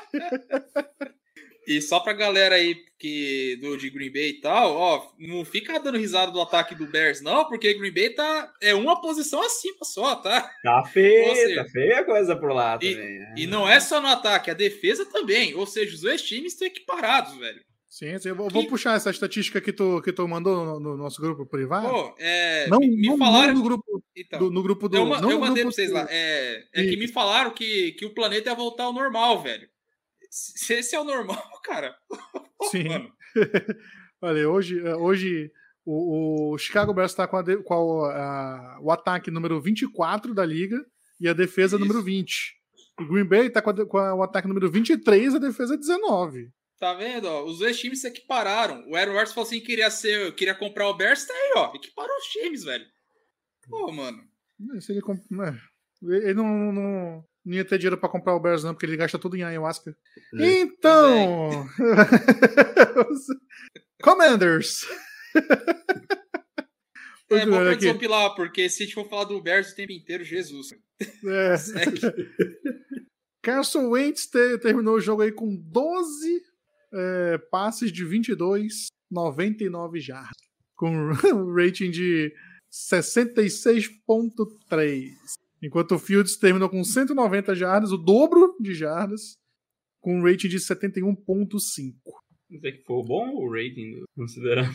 E só pra galera aí de Green Bay e tal, ó, não fica dando risada do ataque do Bears, não, porque Green Bay é uma posição acima só, tá? Tá feia a coisa por lá também. E não é só no ataque, a defesa também. Ou seja, os dois times estão equiparados, velho. Sim, eu vou puxar essa estatística que tu mandou no nosso grupo privado. Pô, me falaram no grupo, então, no grupo do... Eu mandei pra vocês lá. Que me falaram que o planeta ia voltar ao normal, velho. Se esse é o normal, cara... Sim. Mano. Olha, hoje o Chicago Bears está com o ataque número 24 da liga e a defesa número 20. O Green Bay está com o ataque número 23 e a defesa 19. Tá vendo? Ó, os dois times se equipararam. O Aaron Rodgers falou assim que queria comprar o Bears, tá aí, ó. Equiparou os times, velho. Pô, mano. Se ele não ia ter dinheiro pra comprar o Bears, não, porque ele gasta tudo em ayahuasca. Então... Commanders! É bom pra desopilar, porque se a gente for falar do Bears o tempo inteiro, Jesus. Carson Wentz terminou o jogo aí com 12 passes de 22, 99 jardas, com um rating de 66.3. Enquanto o Fields terminou com 190 jardas, o dobro de jardas, com um rating de 71.5. Não sei que foi bom o rating, considerando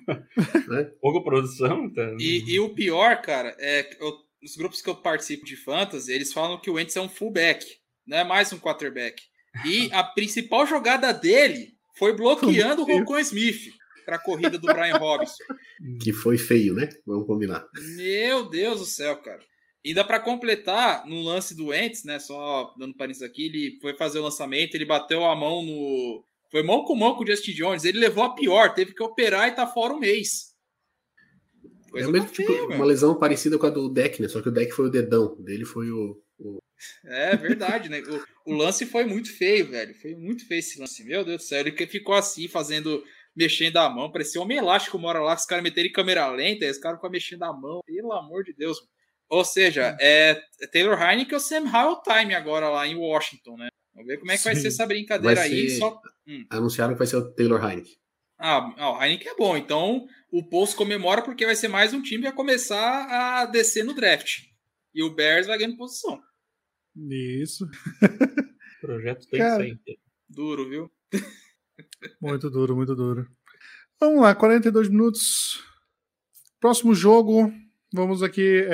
pouca produção. Tá? E o pior, cara, os grupos que eu participo de Fantasy, eles falam que o Wentz é um fullback, não é mais um quarterback. E a principal jogada dele foi bloqueando o Roquan Smith para a corrida do Brian Robinson. Que foi feio, né? Vamos combinar. Meu Deus do céu, cara. E dá para completar no lance do Wentz, né? Só dando parênteses aqui, ele foi fazer o lançamento, ele bateu a mão no... Foi mão com mão com o Justin Jones, ele levou a pior, teve que operar e tá fora um mês. Coisa mesmo, tipo, uma lesão parecida com a do Deck, né? Só que o Deck foi o dedão, dele foi o... É verdade, né? O lance foi muito feio, velho. Foi muito feio esse lance. Meu Deus do céu. Ele ficou assim, mexendo a mão. Parecia um homem elástico uma hora lá, que os caras meteram em câmera lenta, e os caras ficam mexendo a mão. Pelo amor de Deus. Ou seja, Taylor Heinicke ou Sam Howell time agora lá em Washington, né? Vamos ver como é que vai ser essa brincadeira aí. Anunciaram que vai ser o Taylor Heinicke. O Heinicke é bom. Então, o Post comemora porque vai ser mais um time que vai começar a descer no draft. E o Bears vai ganhando posição. Isso. O projeto tem que sair. Duro, viu? Muito duro, muito duro. Vamos lá, 42 minutos. Próximo jogo. Vamos aqui.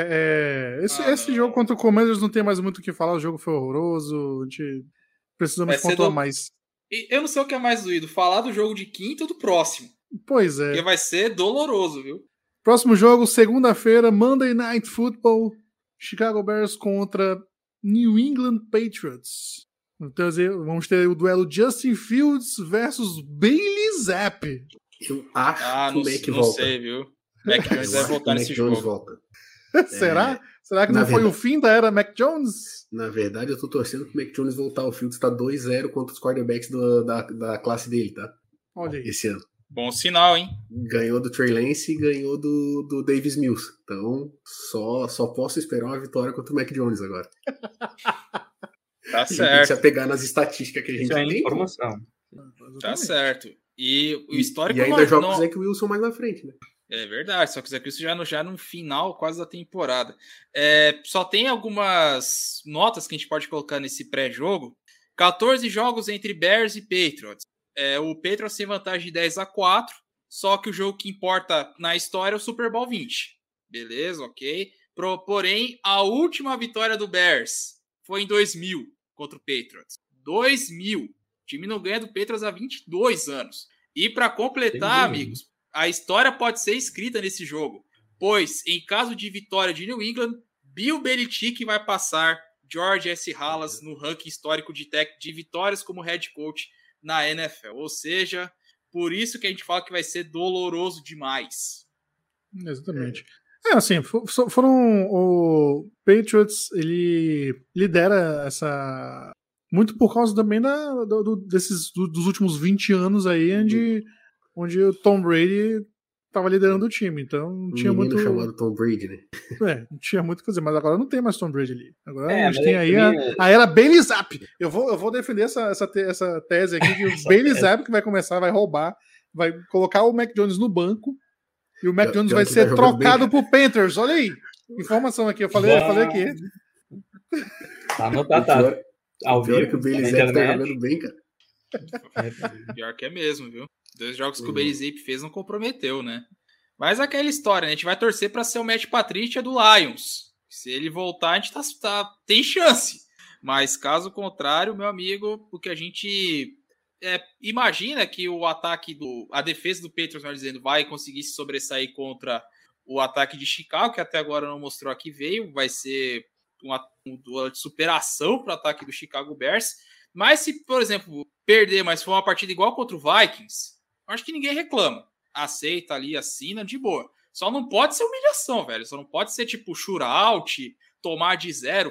Esse jogo contra o Commanders não tem mais muito o que falar. O jogo foi horroroso. A gente precisamos pontuar mais. Eu não sei o que é mais doído. Falar do jogo de quinta ou do próximo. Pois é. Porque vai ser doloroso, viu? Próximo jogo, segunda-feira, Monday Night Football. Chicago Bears contra New England Patriots. Então, vamos ter o duelo Justin Fields versus Bailey Zappi. Eu acho que o Mac volta. Não sei, viu? Mac Jones vai voltar nesse jogo. Volta. Será? Será que não foi o fim da era Mac Jones? Na verdade, eu tô torcendo pro Mac Jones voltar. O Fields tá 2-0 contra os quarterbacks da classe dele, tá? Olha aí. Esse ano. Bom sinal, hein? Ganhou do Trey Lance e ganhou do Davis Mills. Então, só posso esperar uma vitória contra o Mac Jones agora. Tá Tem que se certo. apegar nas estatísticas que a gente Isso é tem. informação. Tá certo. E o histórico E ainda joga não... o Zach Wilson mais na frente, né? É verdade, só que o Zach Wilson já no final quase da temporada. Só tem algumas notas que a gente pode colocar nesse pré-jogo. 14 jogos entre Bears e Patriots. O Patriots tem vantagem de 10-4, só que o jogo que importa na história é o Super Bowl 20. Beleza, ok. Porém, a última vitória do Bears foi em 2000 contra o Patriots. 2000. O time não ganha do Patriots há 22 anos. E para completar, amigos, a história pode ser escrita nesse jogo, pois, em caso de vitória de New England, Bill Belichick vai passar George S. Halas no ranking histórico de vitórias como head coach na NFL. Ou seja, por isso que a gente fala que vai ser doloroso demais. Exatamente. Assim, o Patriots, ele lidera essa... Muito por causa também dos últimos 20 anos aí, onde o Tom Brady tava liderando o time, então não tinha muito... chamado Tom Brady, né? Não tinha muito o que fazer, mas agora não tem mais Tom Brady ali. Agora a gente mas tem aí a era Bailey Zapp. Eu vou defender essa tese aqui, que o Bailey Zapp que vai começar, vai roubar, vai colocar o Mac Jones no banco, e o Mac Jones vai ser trocado pro Panthers. Olha aí, informação aqui, eu falei aqui. Tá anotado. Ao pior que o Bailey Zapp tá jogando bem, cara. Pior que é mesmo, viu? 2 jogos que o Bailey Zapp fez não comprometeu, né? Mas aquela história, né? A gente vai torcer para ser o Matt Patricia do Lions. Se ele voltar, a gente tem chance. Mas caso contrário, meu amigo, o que a gente imagina que o ataque a defesa do Patriots, melhor dizendo, vai conseguir se sobressair contra o ataque de Chicago, que até agora não mostrou a que veio. Vai ser uma duelo de superação para o ataque do Chicago Bears. Mas se, por exemplo, perder, mas for uma partida igual contra o Vikings, acho que ninguém reclama. Aceita ali, assina, de boa. Só não pode ser humilhação, velho. Só não pode ser tipo shootout, tomar de 0,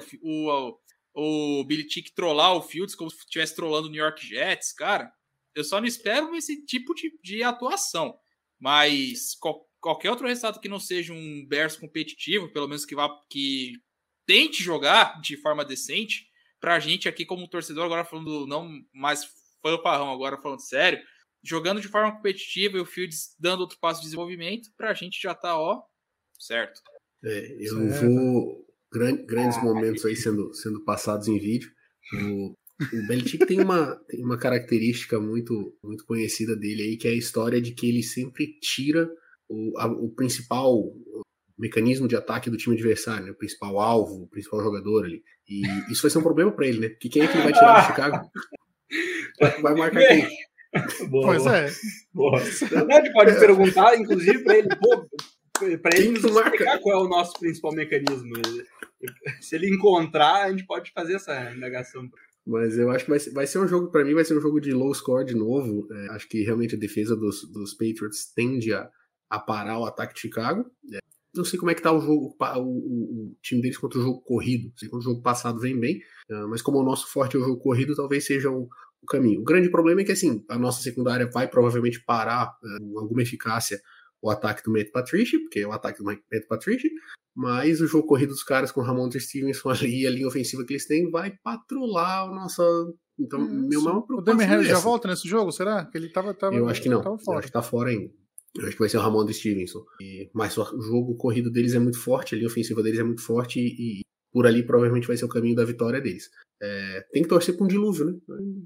o Belichick trollar o Fields como se estivesse trollando o New York Jets, cara. Eu só não espero esse tipo de atuação. Mas qualquer outro resultado que não seja um Bears competitivo, pelo menos que tente jogar de forma decente, pra gente aqui como torcedor, agora falando não mais fanfarrão, agora falando sério, jogando de forma competitiva e o Fields dando outro passo de desenvolvimento, pra gente já tá, certo. Eu vou... Grandes momentos aí sendo passados em vídeo. O Belichick tem uma característica muito, muito conhecida dele aí, que é a história de que ele sempre tira o principal mecanismo de ataque do time adversário, né? O principal alvo, o principal jogador ali. E isso vai ser um problema pra ele, né? Porque quem é que ele vai tirar do Chicago? Vai marcar quem? Pois é. Boa. A gente pode perguntar, inclusive, pra ele, pra ele nos explicar qual é o nosso principal mecanismo. Se ele encontrar, a gente pode fazer essa indagação. Mas eu acho que vai ser um jogo, pra mim, vai ser um jogo de low score de novo. Acho que realmente a defesa dos Patriots tende a parar o ataque de Chicago. Não sei como é que tá o jogo, o time deles contra o jogo corrido. Sei que o jogo passado vem bem, mas como o nosso forte é o jogo corrido, talvez seja o caminho. O grande problema é que, assim, a nossa secundária vai provavelmente parar com alguma eficácia o ataque do Matt Patricia, porque é o ataque do Matt Patricia, mas o jogo corrido dos caras com o Ramondre Stevenson ali, a linha ofensiva que eles têm, vai patrolar a nossa... Então, meu maior preocupação. O Damian Harris já volta nesse jogo, será? Que ele tava eu acho que não. Tava fora. Eu acho que tá fora ainda. Eu acho que vai ser o Ramondre Stevenson. Mas o jogo corrido deles é muito forte, a linha ofensiva deles é muito forte e por ali provavelmente vai ser o caminho da vitória deles. Tem que torcer por um dilúvio, né?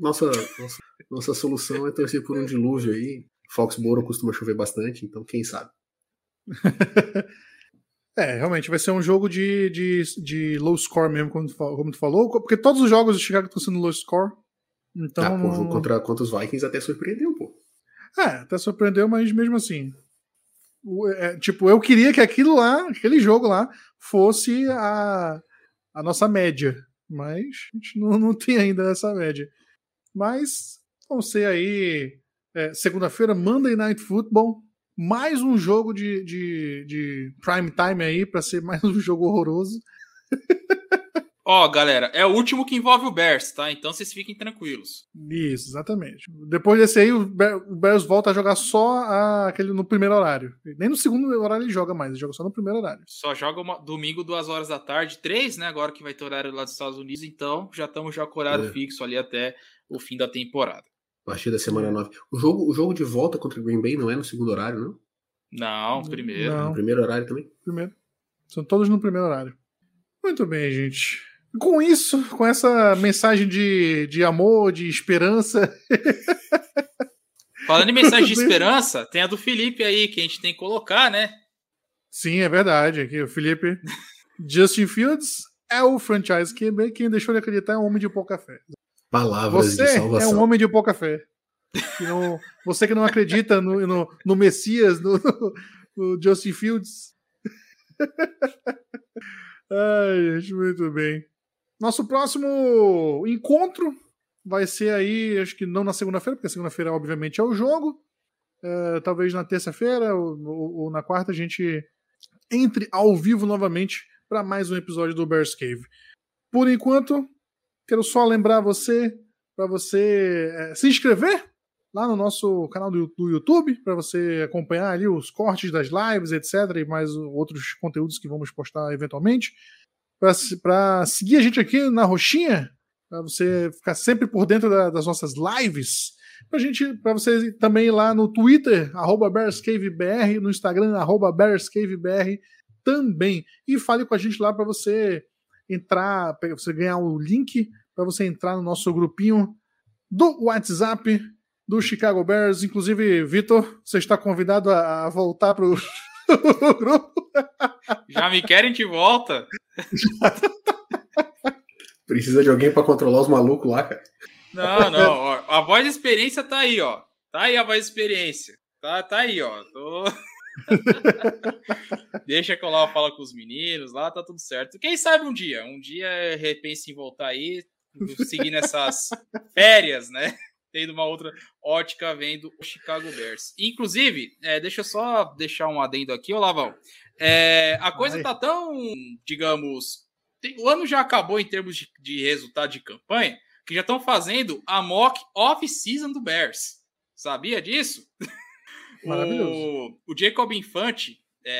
Nossa solução é torcer por um dilúvio aí. Foxborough costuma chover bastante, então quem sabe. Realmente vai ser um jogo de low score mesmo, como tu falou, porque todos os jogos do Chicago estão sendo low score. Então, contra os Vikings até surpreendeu, pô. Até surpreendeu, mas mesmo assim. Eu queria que aquele jogo lá, fosse a nossa média. Mas a gente não tem ainda essa média. Mas vão ser aí segunda-feira, Monday Night Football. mais um jogo de prime time aí, pra ser mais um jogo horroroso. Ó, galera, é o último que envolve o Bears, tá? Então vocês fiquem tranquilos. Isso, exatamente. Depois desse aí, o Bears volta a jogar só aquele no primeiro horário. Nem no segundo horário ele joga mais, ele joga só no primeiro horário. Só joga domingo, 2 horas da tarde, 3, né? Agora que vai ter horário lá dos Estados Unidos, então já estamos com horário fixo ali até o fim da temporada. A partir da semana 9. O jogo de volta contra o Green Bay não é no segundo horário, não? Não, primeiro. No primeiro horário também? Primeiro. São todos no primeiro horário. Muito bem, gente. Com isso, com essa mensagem de amor, de esperança. Falando em mensagem de esperança, tem a do Felipe aí, que a gente tem que colocar, né? Sim, é verdade. Aqui, o Felipe. Justin Fields é o franchise QB. Quem deixou de acreditar é um homem de pouca fé. Palavras de salvação. Você é um homem de pouca fé. Você que não acredita no Messias, no Justin Fields. Ai, gente, muito bem. Nosso próximo encontro vai ser aí, acho que não na segunda-feira, porque segunda-feira, obviamente, é o jogo. Talvez na terça-feira ou na quarta a gente entre ao vivo novamente para mais um episódio do Bears Cave. Por enquanto, quero só lembrar para você se inscrever lá no nosso canal do YouTube, para você acompanhar ali os cortes das lives, etc. E mais outros conteúdos que vamos postar eventualmente. Para seguir a gente aqui na roxinha, para você ficar sempre por dentro das nossas lives. Para você também ir lá no Twitter, @BearsCaveBR, no Instagram, @BearsCaveBR também. E fale com a gente lá para você entrar, para você ganhar o link, para você entrar no nosso grupinho do WhatsApp do Chicago Bears. Inclusive, Vitor, você está convidado a voltar para o grupo. Já me querem de volta? Precisa de alguém para controlar os malucos lá, cara. Não. Ó, a voz de experiência tá aí, ó. Tá aí a voz de experiência. Tá aí, ó. Deixa que eu lá falo com os meninos, lá tá tudo certo. Quem sabe um dia repense em voltar aí, seguir nessas férias, né? Tendo uma outra ótica vendo o Chicago Bears. Inclusive, deixa eu só deixar um adendo aqui, ô Lavão. A coisa tá tão, digamos... O ano já acabou em termos de resultado de campanha, que já estão fazendo a mock off-season do Bears. Sabia disso? Maravilhoso. O Jacob Infante,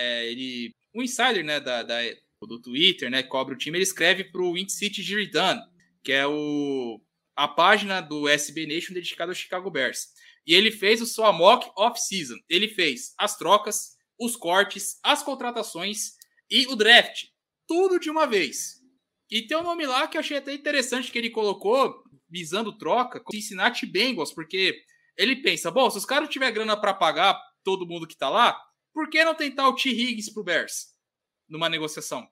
um insider, né, do Twitter, né, cobre o time, ele escreve para o Windy City Journal, que é a página do SB Nation dedicada ao Chicago Bears. E ele fez o sua mock off-season. Ele fez as trocas, os cortes, as contratações e o draft. Tudo de uma vez. E tem um nome lá que eu achei até interessante que ele colocou, visando troca, com Cincinnati Bengals, porque ele pensa, bom, se os caras não tiverem grana para pagar todo mundo que tá lá, por que não tentar o T. Higgins pro Bears numa negociação?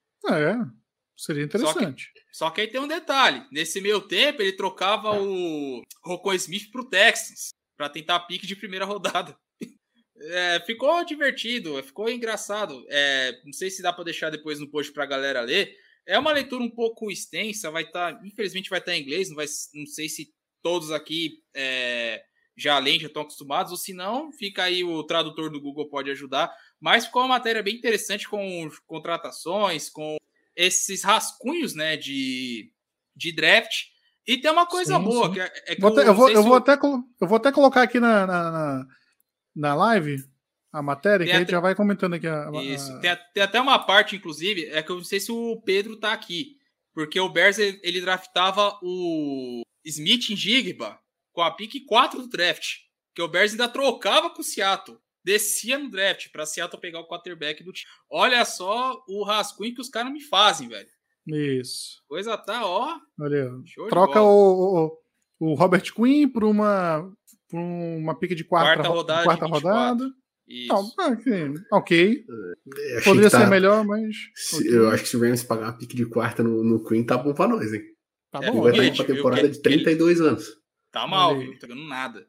Seria interessante. Só que aí tem um detalhe. Nesse meio tempo, ele trocava o Roquan Smith pro Texans para tentar pique de primeira rodada. Ficou divertido, ficou engraçado. Não sei se dá para deixar depois no post pra galera ler. É uma leitura um pouco extensa, infelizmente vai estar em inglês, não sei se todos aqui já leem, já estão acostumados, ou se não, fica aí o tradutor do Google pode ajudar. Mas ficou uma matéria bem interessante com contratações, com esses rascunhos, né, de draft. E tem uma coisa boa. Sim. Que eu vou até colocar aqui na live a matéria, que a gente já vai comentando aqui. Isso. Tem até uma parte, inclusive, que eu não sei se o Pedro tá aqui, porque o Bears ele draftava o Smith em Jigba com a pick 4 do draft, que o Bears ainda trocava com o Seattle, descia no draft pra Seattle pegar o quarterback do time. Olha só o rascunho que os caras me fazem, velho. Isso. Coisa tá, ó. Olha, troca o Robert Quinn por uma pick de quarta rodada. Isso. Ok. Poderia ser melhor, mas... Eu acho que se o Rams pagar uma pick de quarta no Quinn, tá bom pra nós, hein? Tá bom. bom. Vai estar pra temporada de 32 anos. Tá mal, viu? Não tá ganhando nada.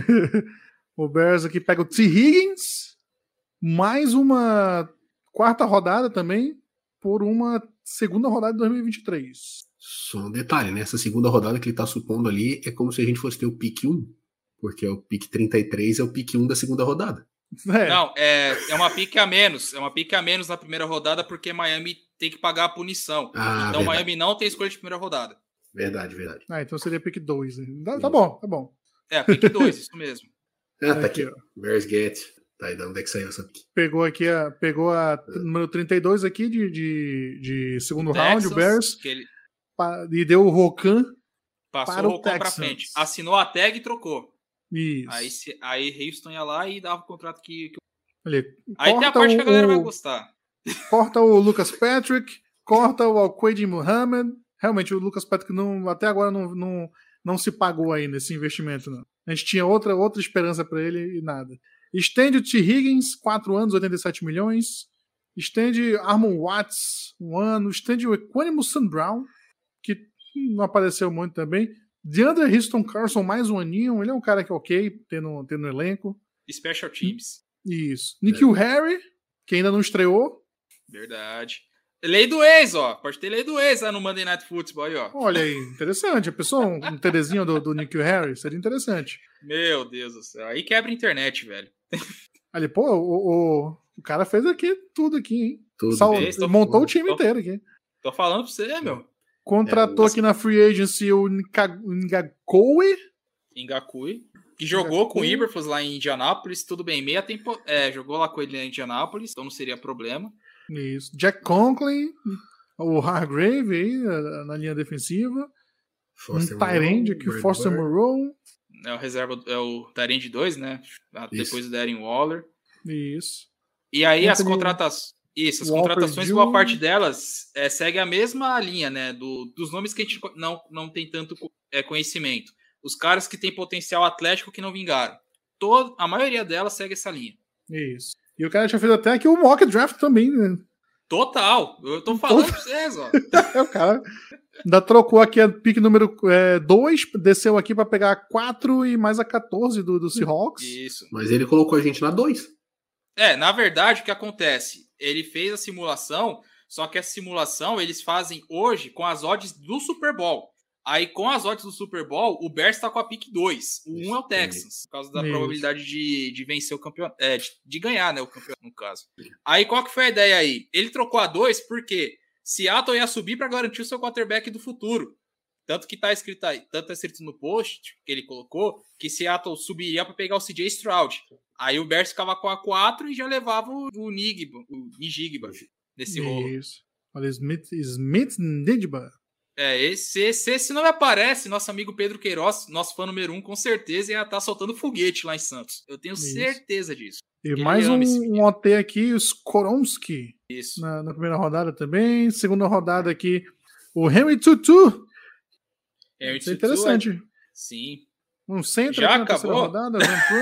O Bears aqui pega o T. Higgins, mais uma quarta rodada também, por uma segunda rodada de 2023. Só um detalhe, né? Essa segunda rodada que ele tá supondo ali é como se a gente fosse ter o pick 1, porque o pick 33 é o pick 1 da segunda rodada. Não, é uma pique a menos. É uma pique a menos na primeira rodada porque Miami tem que pagar a punição. Então verdade. Miami não tem escolha de primeira rodada. Verdade. Então seria pick 2. Né? Tá bom. Pick 2, isso mesmo. Tá aqui. Bears Get. Tá aí, de onde é que saiu essa pique? Pegou a número 32 aqui de segundo round, o Bears. E deu o Rocan. Passou para o Rocan pra frente. Assinou a tag e trocou. Isso. Aí Houston ia lá e dava o contrato que... Aí tem a parte que a galera vai gostar. Corta o Lucas Patrick, corta o Al-Quaid Muhammad. Realmente, o Lucas Patrick até agora não se pagou aí nesse investimento. Não. A gente tinha outra esperança para ele e nada. Estende o T. Higgins, 4 anos, 87 milhões. Estende Armon Watts, 1 ano. Estende o Equanimous St. Brown, que não apareceu muito também. DeAndre Houston Carson, mais um aninho. Ele é um cara que é ok, tendo no elenco. Special Teams. Isso. N'Keal Harry, que ainda não estreou. Verdade. Lei do ex, ó. Pode ter lei do ex lá no Monday Night Football aí, ó. Olha aí, interessante. A pessoa, um TDzinho do N'Keal Harry, seria interessante. Meu Deus do céu. Aí quebra a internet, velho. Ali, pô, o cara fez aqui tudo aqui, hein? Tudo. Montou o time inteiro aqui. Tô falando pra você, meu. Contratou aqui na Free Agency o Ngakui, que jogou com o Iberflus lá em Indianápolis, tudo bem, jogou lá com ele em Indianápolis, então não seria problema. Isso. Jack Conklin, o Hargrave aí na linha defensiva. Um Tyrande aqui, o Foster Moreau. É o reserva, é o Tyrande 2, né? Depois do Darren Waller. Isso. E aí as contratações. Isso, as contratações, boa parte delas segue a mesma linha, né? Dos nomes que a gente não tem tanto conhecimento. Os caras que têm potencial atlético que não vingaram. A maioria delas segue essa linha. Isso. E o cara já fez até aqui o mock draft também, né? Total. Eu tô falando pra vocês, ó. O cara ainda trocou aqui a pick número 2, desceu aqui pra pegar a 4 e mais a 14 do Seahawks. Isso. Mas ele colocou a gente na 2. Na verdade, o que acontece? Ele fez a simulação, só que essa simulação eles fazem hoje com as odds do Super Bowl. Aí, com as odds do Super Bowl, o Bears tá com a pick 2. O 1 é o Texans, por causa da probabilidade de vencer o campeonato. De ganhar, né, o campeonato, no caso. Aí, qual que foi a ideia aí? Ele trocou a 2 porque Seattle ia subir para garantir o seu quarterback do futuro. Tanto que tá escrito aí, tanto tá escrito no post que ele colocou, que Seattle subiria para pegar o CJ Stroud. Aí o Bears ficava com a 4 e já levava o Nijigba nesse rolo. Isso. Olha, Smith Nijigba. Esse nome aparece, nosso amigo Pedro Queiroz, nosso fã número 1, com certeza ia estar soltando foguete lá em Santos. Eu tenho certeza disso. E ele mais um OT aqui, o Skoronski. Isso. Na primeira rodada também. Segunda rodada aqui, o Henry Tutu. Isso é interessante. Sim. Um centro já aqui na acabou. terceira rodada.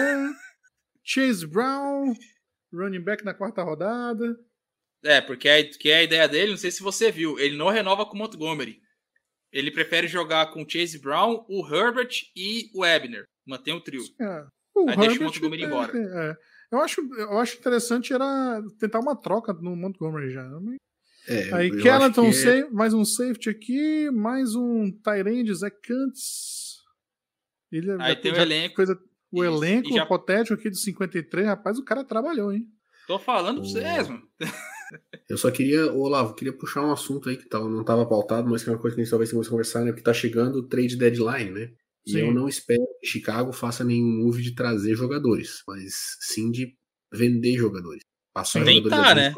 Chase Brown, running back na quarta rodada. Porque a ideia dele, não sei se você viu, ele não renova com o Montgomery. Ele prefere jogar com o Chase Brown, o Herbert e o Ebner. Mantém o trio. Aí deixa o Montgomery embora. Eu acho interessante era tentar uma troca no Montgomery já. Aí Kellenton, mais um safety aqui, mais um Tyrande, Zach Kuntz. Aí tem o elenco. O elenco hipotético aqui de 53, rapaz, o cara trabalhou, hein? Tô falando pra vocês, mano. Eu só queria, Olavo, puxar um assunto aí que não estava pautado, mas que é uma coisa que a gente talvez tenha que conversar, né? Porque tá chegando o trade deadline, né? E eu não espero que Chicago faça nenhum move de trazer jogadores, mas sim de vender jogadores. Passar jogadores né?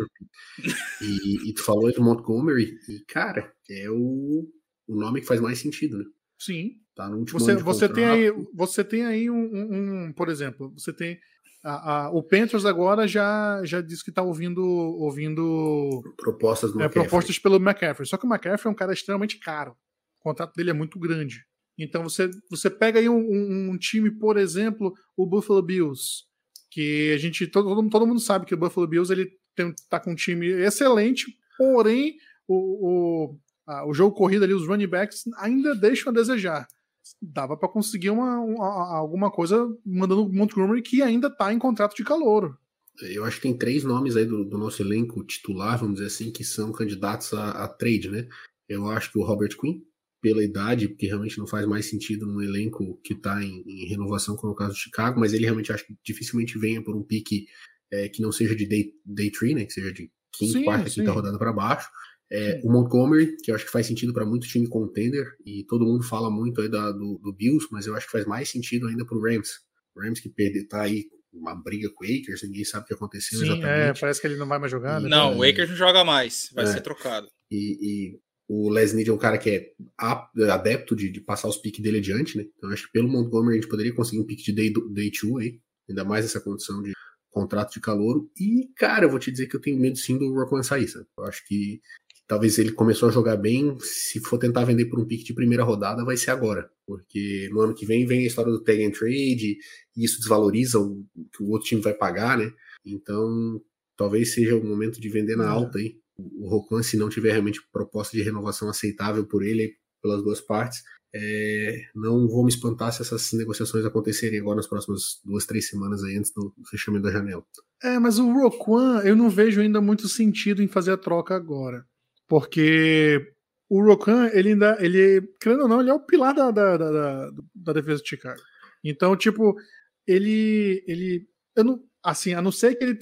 E tu falou do Montgomery, e cara, é o nome que faz mais sentido, né? Sim. Tá no último você tem aí por exemplo, você tem o Panthers agora já disse que está ouvindo propostas pelo McCaffrey. Só que o McCaffrey é um cara extremamente caro. O contrato dele é muito grande. Então você pega aí um time, por exemplo, o Buffalo Bills, que a gente todo mundo sabe que o Buffalo Bills ele tá com um time excelente, porém o jogo corrido ali, os running backs ainda deixam a desejar. Dava para conseguir alguma coisa mandando o Montgomery, que ainda tá em contrato de calouro. Eu acho que tem 3 nomes aí do nosso elenco titular, vamos dizer assim, que são candidatos a trade, né? Eu acho que o Robert Quinn, pela idade, porque realmente não faz mais sentido num elenco que está em renovação, como é o caso do Chicago, mas ele realmente acho que dificilmente venha por um pique que não seja de day 3, né, que seja de quinta rodada para baixo. O Montgomery, que eu acho que faz sentido para muito time contender, e todo mundo fala muito aí do Bills, mas eu acho que faz mais sentido ainda para o Rams. O Rams que tá aí uma briga com o Akers, ninguém sabe o que aconteceu exatamente. Parece que ele não vai mais jogar, né? Não, o Akers não joga mais, vai ser trocado. E o Les Snead é um cara que é adepto de passar os piques dele adiante, né? Então acho que pelo Montgomery a gente poderia conseguir um pique de day 2 aí, ainda mais essa condição de contrato de calouro. E, cara, eu vou te dizer que eu tenho medo sim do Roquan sair, sabe? Eu acho que talvez ele começou a jogar bem, se for tentar vender por um pique de primeira rodada, vai ser agora. Porque no ano que vem a história do tag and trade, e isso desvaloriza o que o outro time vai pagar, né? Então, talvez seja o momento de vender na alta aí. O Roquan, se não tiver realmente proposta de renovação aceitável por ele, pelas duas partes, não vou me espantar se essas negociações acontecerem agora nas próximas 2-3 semanas aí antes do fechamento da janela. Mas o Roquan, eu não vejo ainda muito sentido em fazer a troca agora. Porque o Roquan, ele, querendo ou não, ele é o pilar da defesa de Chicago. Então, tipo, eu não, assim, a não ser que ele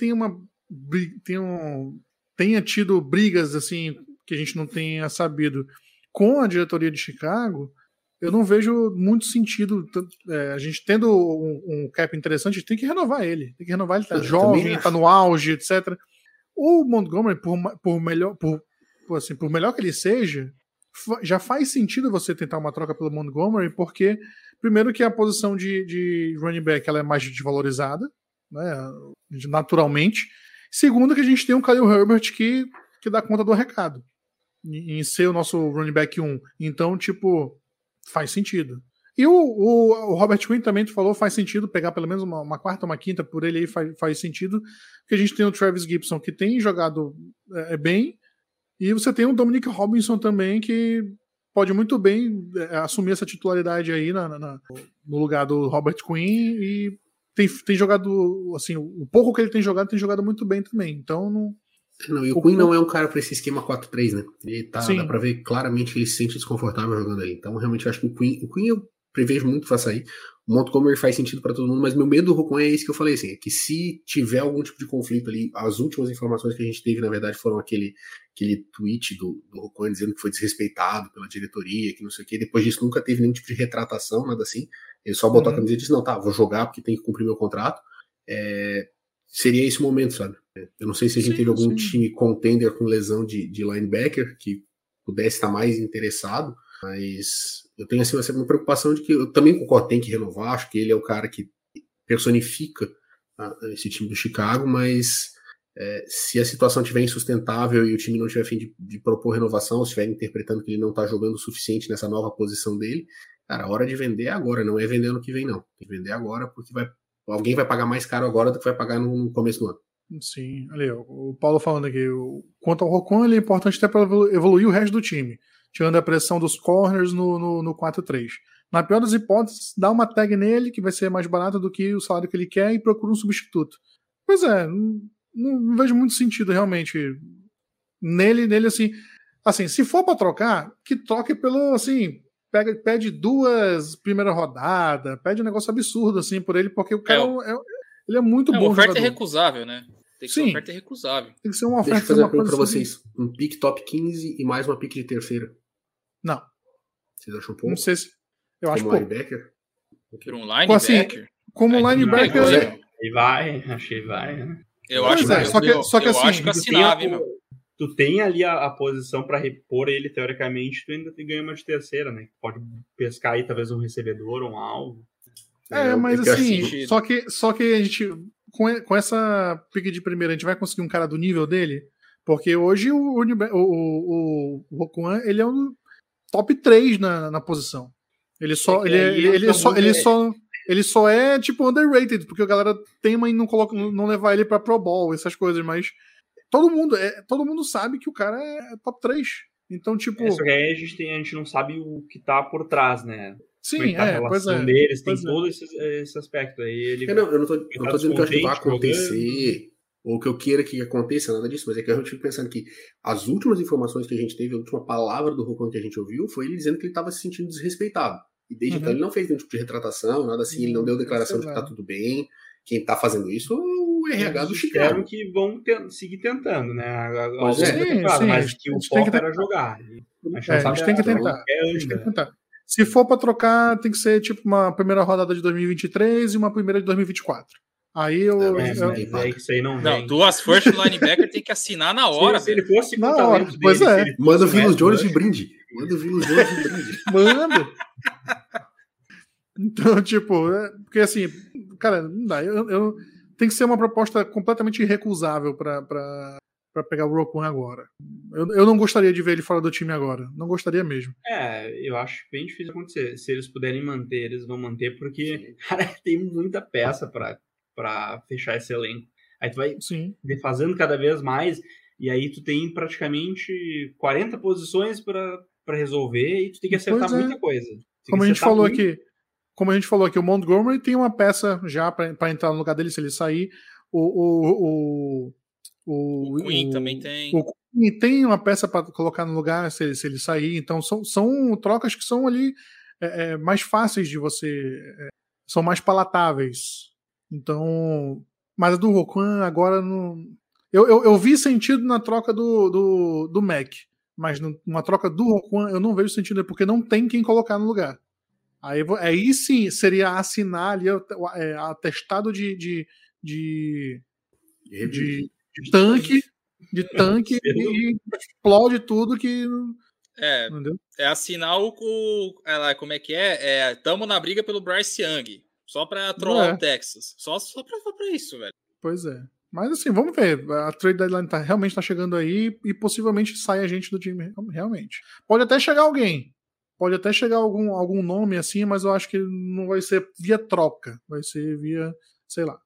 tenha tido brigas, assim, que a gente não tenha sabido com a diretoria de Chicago, eu não vejo muito sentido. A gente tendo um cap interessante, a gente tem que renovar ele. Tem que renovar ele, tá jovem, tá no auge, etc. O Montgomery, por melhor que ele seja, já faz sentido você tentar uma troca pelo Montgomery, porque, primeiro, que a posição de running back ela é mais desvalorizada, né, naturalmente. Segundo, que a gente tem um Khalil Herbert que dá conta do recado em ser o nosso running back 1. Então, tipo, faz sentido. E o Robert Quinn também, tu falou, faz sentido pegar pelo menos uma quarta, uma quinta por ele aí, faz sentido, porque a gente tem o Travis Gibson, que tem jogado bem, e você tem o Dominic Robinson também, que pode muito bem assumir essa titularidade aí no lugar do Robert Quinn, e tem jogado, assim, o pouco que ele tem jogado muito bem também. Então, não, e o Quinn não é um cara para esse esquema 4-3, né? Ele dá pra ver claramente que ele se sente desconfortável jogando ali. Então, realmente, eu acho que o Quinn eu prevejo muito que vai sair. O Montgomery faz sentido para todo mundo, mas meu medo do Roquan é isso que eu falei, assim, é que se tiver algum tipo de conflito ali, as últimas informações que a gente teve, na verdade, foram aquele tweet do Roquan dizendo que foi desrespeitado pela diretoria, que não sei o quê. Depois disso, nunca teve nenhum tipo de retratação, nada assim. Ele só botou a camiseta e disse, não, tá, vou jogar porque tem que cumprir meu contrato. Seria esse o momento, sabe? Eu não sei se a gente teve algum time contender com lesão de linebacker que pudesse estar mais interessado, mas eu tenho assim uma preocupação de que eu também concordo, tem que renovar, acho que ele é o cara que personifica esse time do Chicago, mas se a situação estiver insustentável e o time não tiver a fim de propor renovação, ou estiver interpretando que ele não está jogando o suficiente nessa nova posição dele, cara, a hora de vender é agora, não é vender ano que vem não, tem que vender agora porque alguém vai pagar mais caro agora do que vai pagar no começo do ano. Sim, olha, o Paulo falando aqui, quanto ao Roquan, ele é importante até para evoluir o resto do time, tirando a pressão dos corners no 4-3. Na pior das hipóteses, dá uma tag nele, que vai ser mais barata do que o salário que ele quer, e procura um substituto. Pois é, não vejo muito sentido realmente nele assim, se for para trocar, que troque pelo, assim, pede 2 primeira rodada, pede um negócio absurdo assim por ele, porque o cara ele é muito bom jogador. A oferta jogador. é recusável, né? Tem que ser uma oferta recusável. Tem que ser uma oferta. Deixa eu fazer uma pergunta pra vocês. Um pick top 15 e mais uma pick de terceira? Não. Vocês acham pouco? Não sei se... Eu acho pouco. Linebacker? Por um linebacker? Assim, como linebacker... Acho que vai, né? Eu acho que assim, acho assinável, meu. Tu tem ali a posição pra repor ele, teoricamente, tu ainda ganha uma de terceira, né? Pode pescar aí talvez um recebedor, um alvo. Mas assim, só que a gente, com essa pick de primeira, a gente vai conseguir um cara do nível dele? Porque hoje o Roquan, ele é um top 3 na posição. Ele só é tipo underrated, porque a galera teima em não levar ele pra Pro Bowl, essas coisas, mas todo mundo sabe que o cara é top 3. Então, tipo... Isso aí a gente não sabe o que tá por trás, né? Sim, a relação deles, tem todo esse aspecto aí. Eu não tô dizendo que eu acho que vai acontecer ou que eu queira que aconteça, nada disso, mas é que eu fico pensando que as últimas informações que a gente teve, a última palavra do Roquan que a gente ouviu, foi ele dizendo que ele estava se sentindo desrespeitado. E desde então ele não fez nenhum tipo de retratação, nada assim, ele não deu declaração de que tá tudo bem. Quem tá fazendo isso é o RH do Chicago. Que vão seguir tentando, né? Mas que o foco era jogar. A gente tem que tentar. Se for pra trocar, tem que ser tipo uma primeira rodada de 2023 e uma primeira de 2024. Aí isso aí não vem. Não, 2 first linebacker tem que assinar na hora. Se ele fosse na hora, pois é. Manda o Vilas Jones de brinde. Manda. Então, tipo, porque assim, cara, não dá. Tem que ser uma proposta completamente irrecusável pra pegar o Roquan agora. Eu não gostaria de ver ele fora do time agora. Não gostaria mesmo. Eu acho bem difícil acontecer. Se eles puderem manter, eles vão manter, porque, cara, tem muita peça pra fechar esse elenco. Aí tu vai defasando cada vez mais, e aí tu tem praticamente 40 posições pra resolver, e tu tem que acertar muita coisa. Como a gente falou aqui, o Montgomery tem uma peça já pra entrar no lugar dele se ele sair. O Queen também tem. O Queen tem uma peça para colocar no lugar se ele sair. Então são trocas que são ali mais fáceis de você. São mais palatáveis. Então. Mas a do Roquan agora não. Eu vi sentido na troca do Mac. Mas numa troca do Roquan eu não vejo sentido, porque não tem quem colocar no lugar. Aí sim seria assinar ali atestado de tanque e explode tudo que. Entendeu? É assinar como é que é? Tamo na briga pelo Bryce Young. Só pra trollar o Texas. Só pra isso, velho. Pois é. Mas assim, vamos ver. A trade deadline realmente tá chegando aí e possivelmente sai a gente do time. Realmente. Pode até chegar alguém. Pode até chegar algum nome assim, mas eu acho que não vai ser via troca. Vai ser via, sei lá,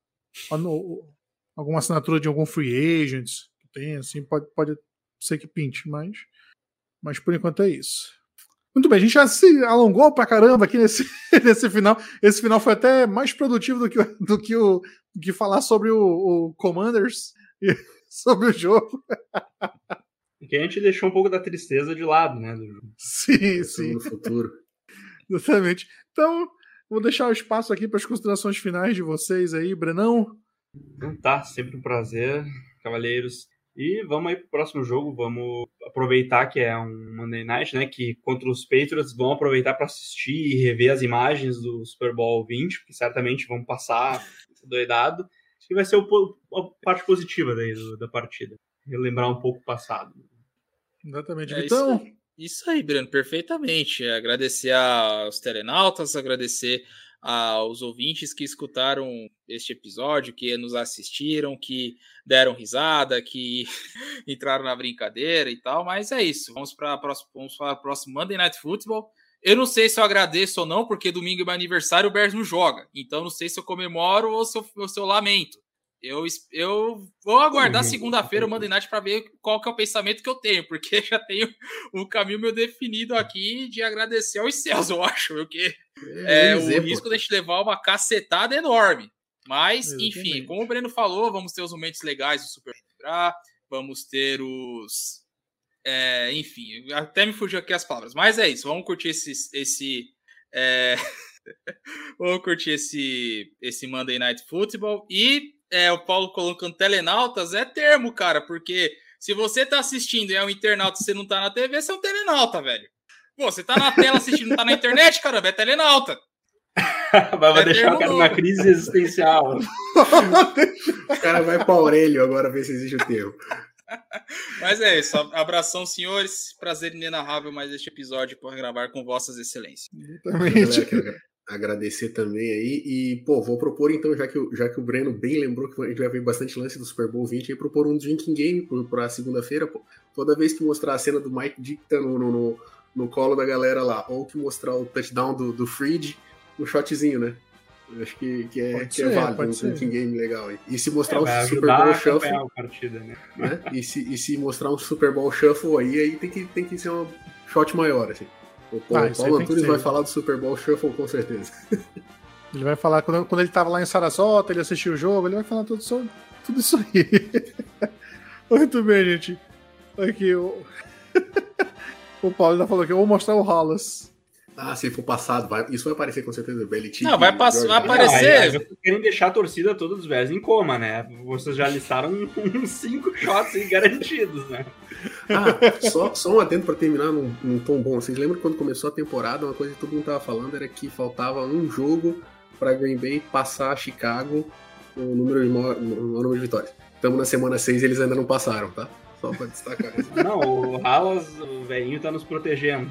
alguma assinatura de algum free agent que tem, assim, pode ser que pinte, mas por enquanto é isso. Muito bem, a gente já se alongou pra caramba aqui nesse final. Esse final foi até mais produtivo do que falar sobre o Commanders e sobre o jogo. Porque a gente deixou um pouco da tristeza de lado, né? Do jogo. Sim. No futuro. Exatamente. Então, vou deixar o espaço aqui para as considerações finais de vocês aí, Brenão. Então tá, sempre um prazer, cavalheiros. E vamos aí pro próximo jogo, vamos aproveitar que é um Monday Night, né? Que contra os Patriots vão aproveitar para assistir e rever as imagens do Super Bowl 20, porque certamente vão passar doidado. Acho que vai ser a parte positiva daí da partida. Relembrar um pouco o passado. Exatamente. Então, isso aí, Breno, perfeitamente. Agradecer aos telenautas, agradecer aos ouvintes que escutaram este episódio, que nos assistiram, que deram risada, que entraram na brincadeira e tal, mas é isso. Vamos falar o próximo Monday Night Football. Eu não sei se eu agradeço ou não, porque domingo é meu aniversário, o Bears não joga. Então não sei se eu comemoro ou se eu lamento. Eu vou aguardar segunda-feira o Monday Night para ver qual que é o pensamento que eu tenho, porque já tenho um caminho meu definido aqui de agradecer aos céus, eu acho, porque o risco de a gente levar uma cacetada enorme. Mas, enfim, como o Breno falou, vamos ter os momentos legais do Super Bowl, vamos ter os... enfim, até me fugiu aqui as palavras, mas é isso, vamos curtir vamos curtir esse Monday Night Football e o Paulo colocando telenautas é termo, cara, porque se você tá assistindo e é um internauta e você não tá na TV, você é um telenauta, velho. Pô, você tá na tela assistindo, não tá na internet, caramba, é telenauta. Vai deixar o cara na crise existencial. O cara vai pra Aurélio agora ver se existe o termo. Mas é isso, abração, senhores, prazer inenarrável mais este episódio por gravar com vossas excelências. Exatamente. Agradecer também aí e, vou propor então, já que o Breno bem lembrou que a gente vai ver bastante lance do Super Bowl 20, aí propor um drinking game pra segunda-feira, toda vez que mostrar a cena do Mike Dick no colo da galera lá, ou que mostrar o touchdown do Freed no shotzinho, né? Eu acho que é válido, um drinking game legal aí. E se mostrar um Super Bowl Shuffle, partida, né? E se mostrar um Super Bowl Shuffle aí tem que ser um shot maior, assim. O Paulo Antunes vai falar do Super Bowl Shuffle com certeza. Ele vai falar, quando ele tava lá em Sarasota, ele assistiu o jogo, ele vai falar tudo Tudo isso aí. Muito bem, gente. Aqui, o Paulo ainda falou que eu vou mostrar o Hallas. Ah, se for passado, isso vai aparecer com certeza. Belichick. Não, vai aparecer. Vocês querem deixar a torcida toda dos Bears em coma, né? Vocês já listaram uns 5 shots aí garantidos, né? Só um adendo pra terminar num tom bom. Vocês lembram quando começou a temporada, uma coisa que todo mundo tava falando era que faltava um jogo pra Green Bay passar Chicago no número de vitórias. Estamos na semana 6 e eles ainda não passaram, tá? Só pra destacar. Não, o Hallas, o velhinho, tá nos protegendo.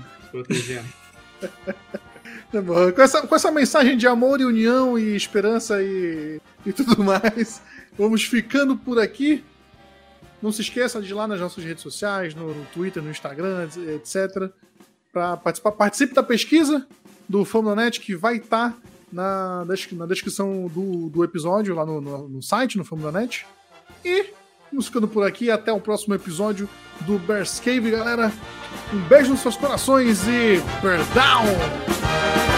Com essa mensagem de amor e união e esperança e tudo mais, vamos ficando por aqui. Não se esqueça de ir lá nas nossas redes sociais, no Twitter, no Instagram, etc. Para participar. Participe da pesquisa do Fambonanet, que vai estar na descrição do episódio lá no site, no Fambonanet. E vamos ficando por aqui. Até o próximo episódio do Bears Cave, galera. Um beijo nos seus corações e Bear Down!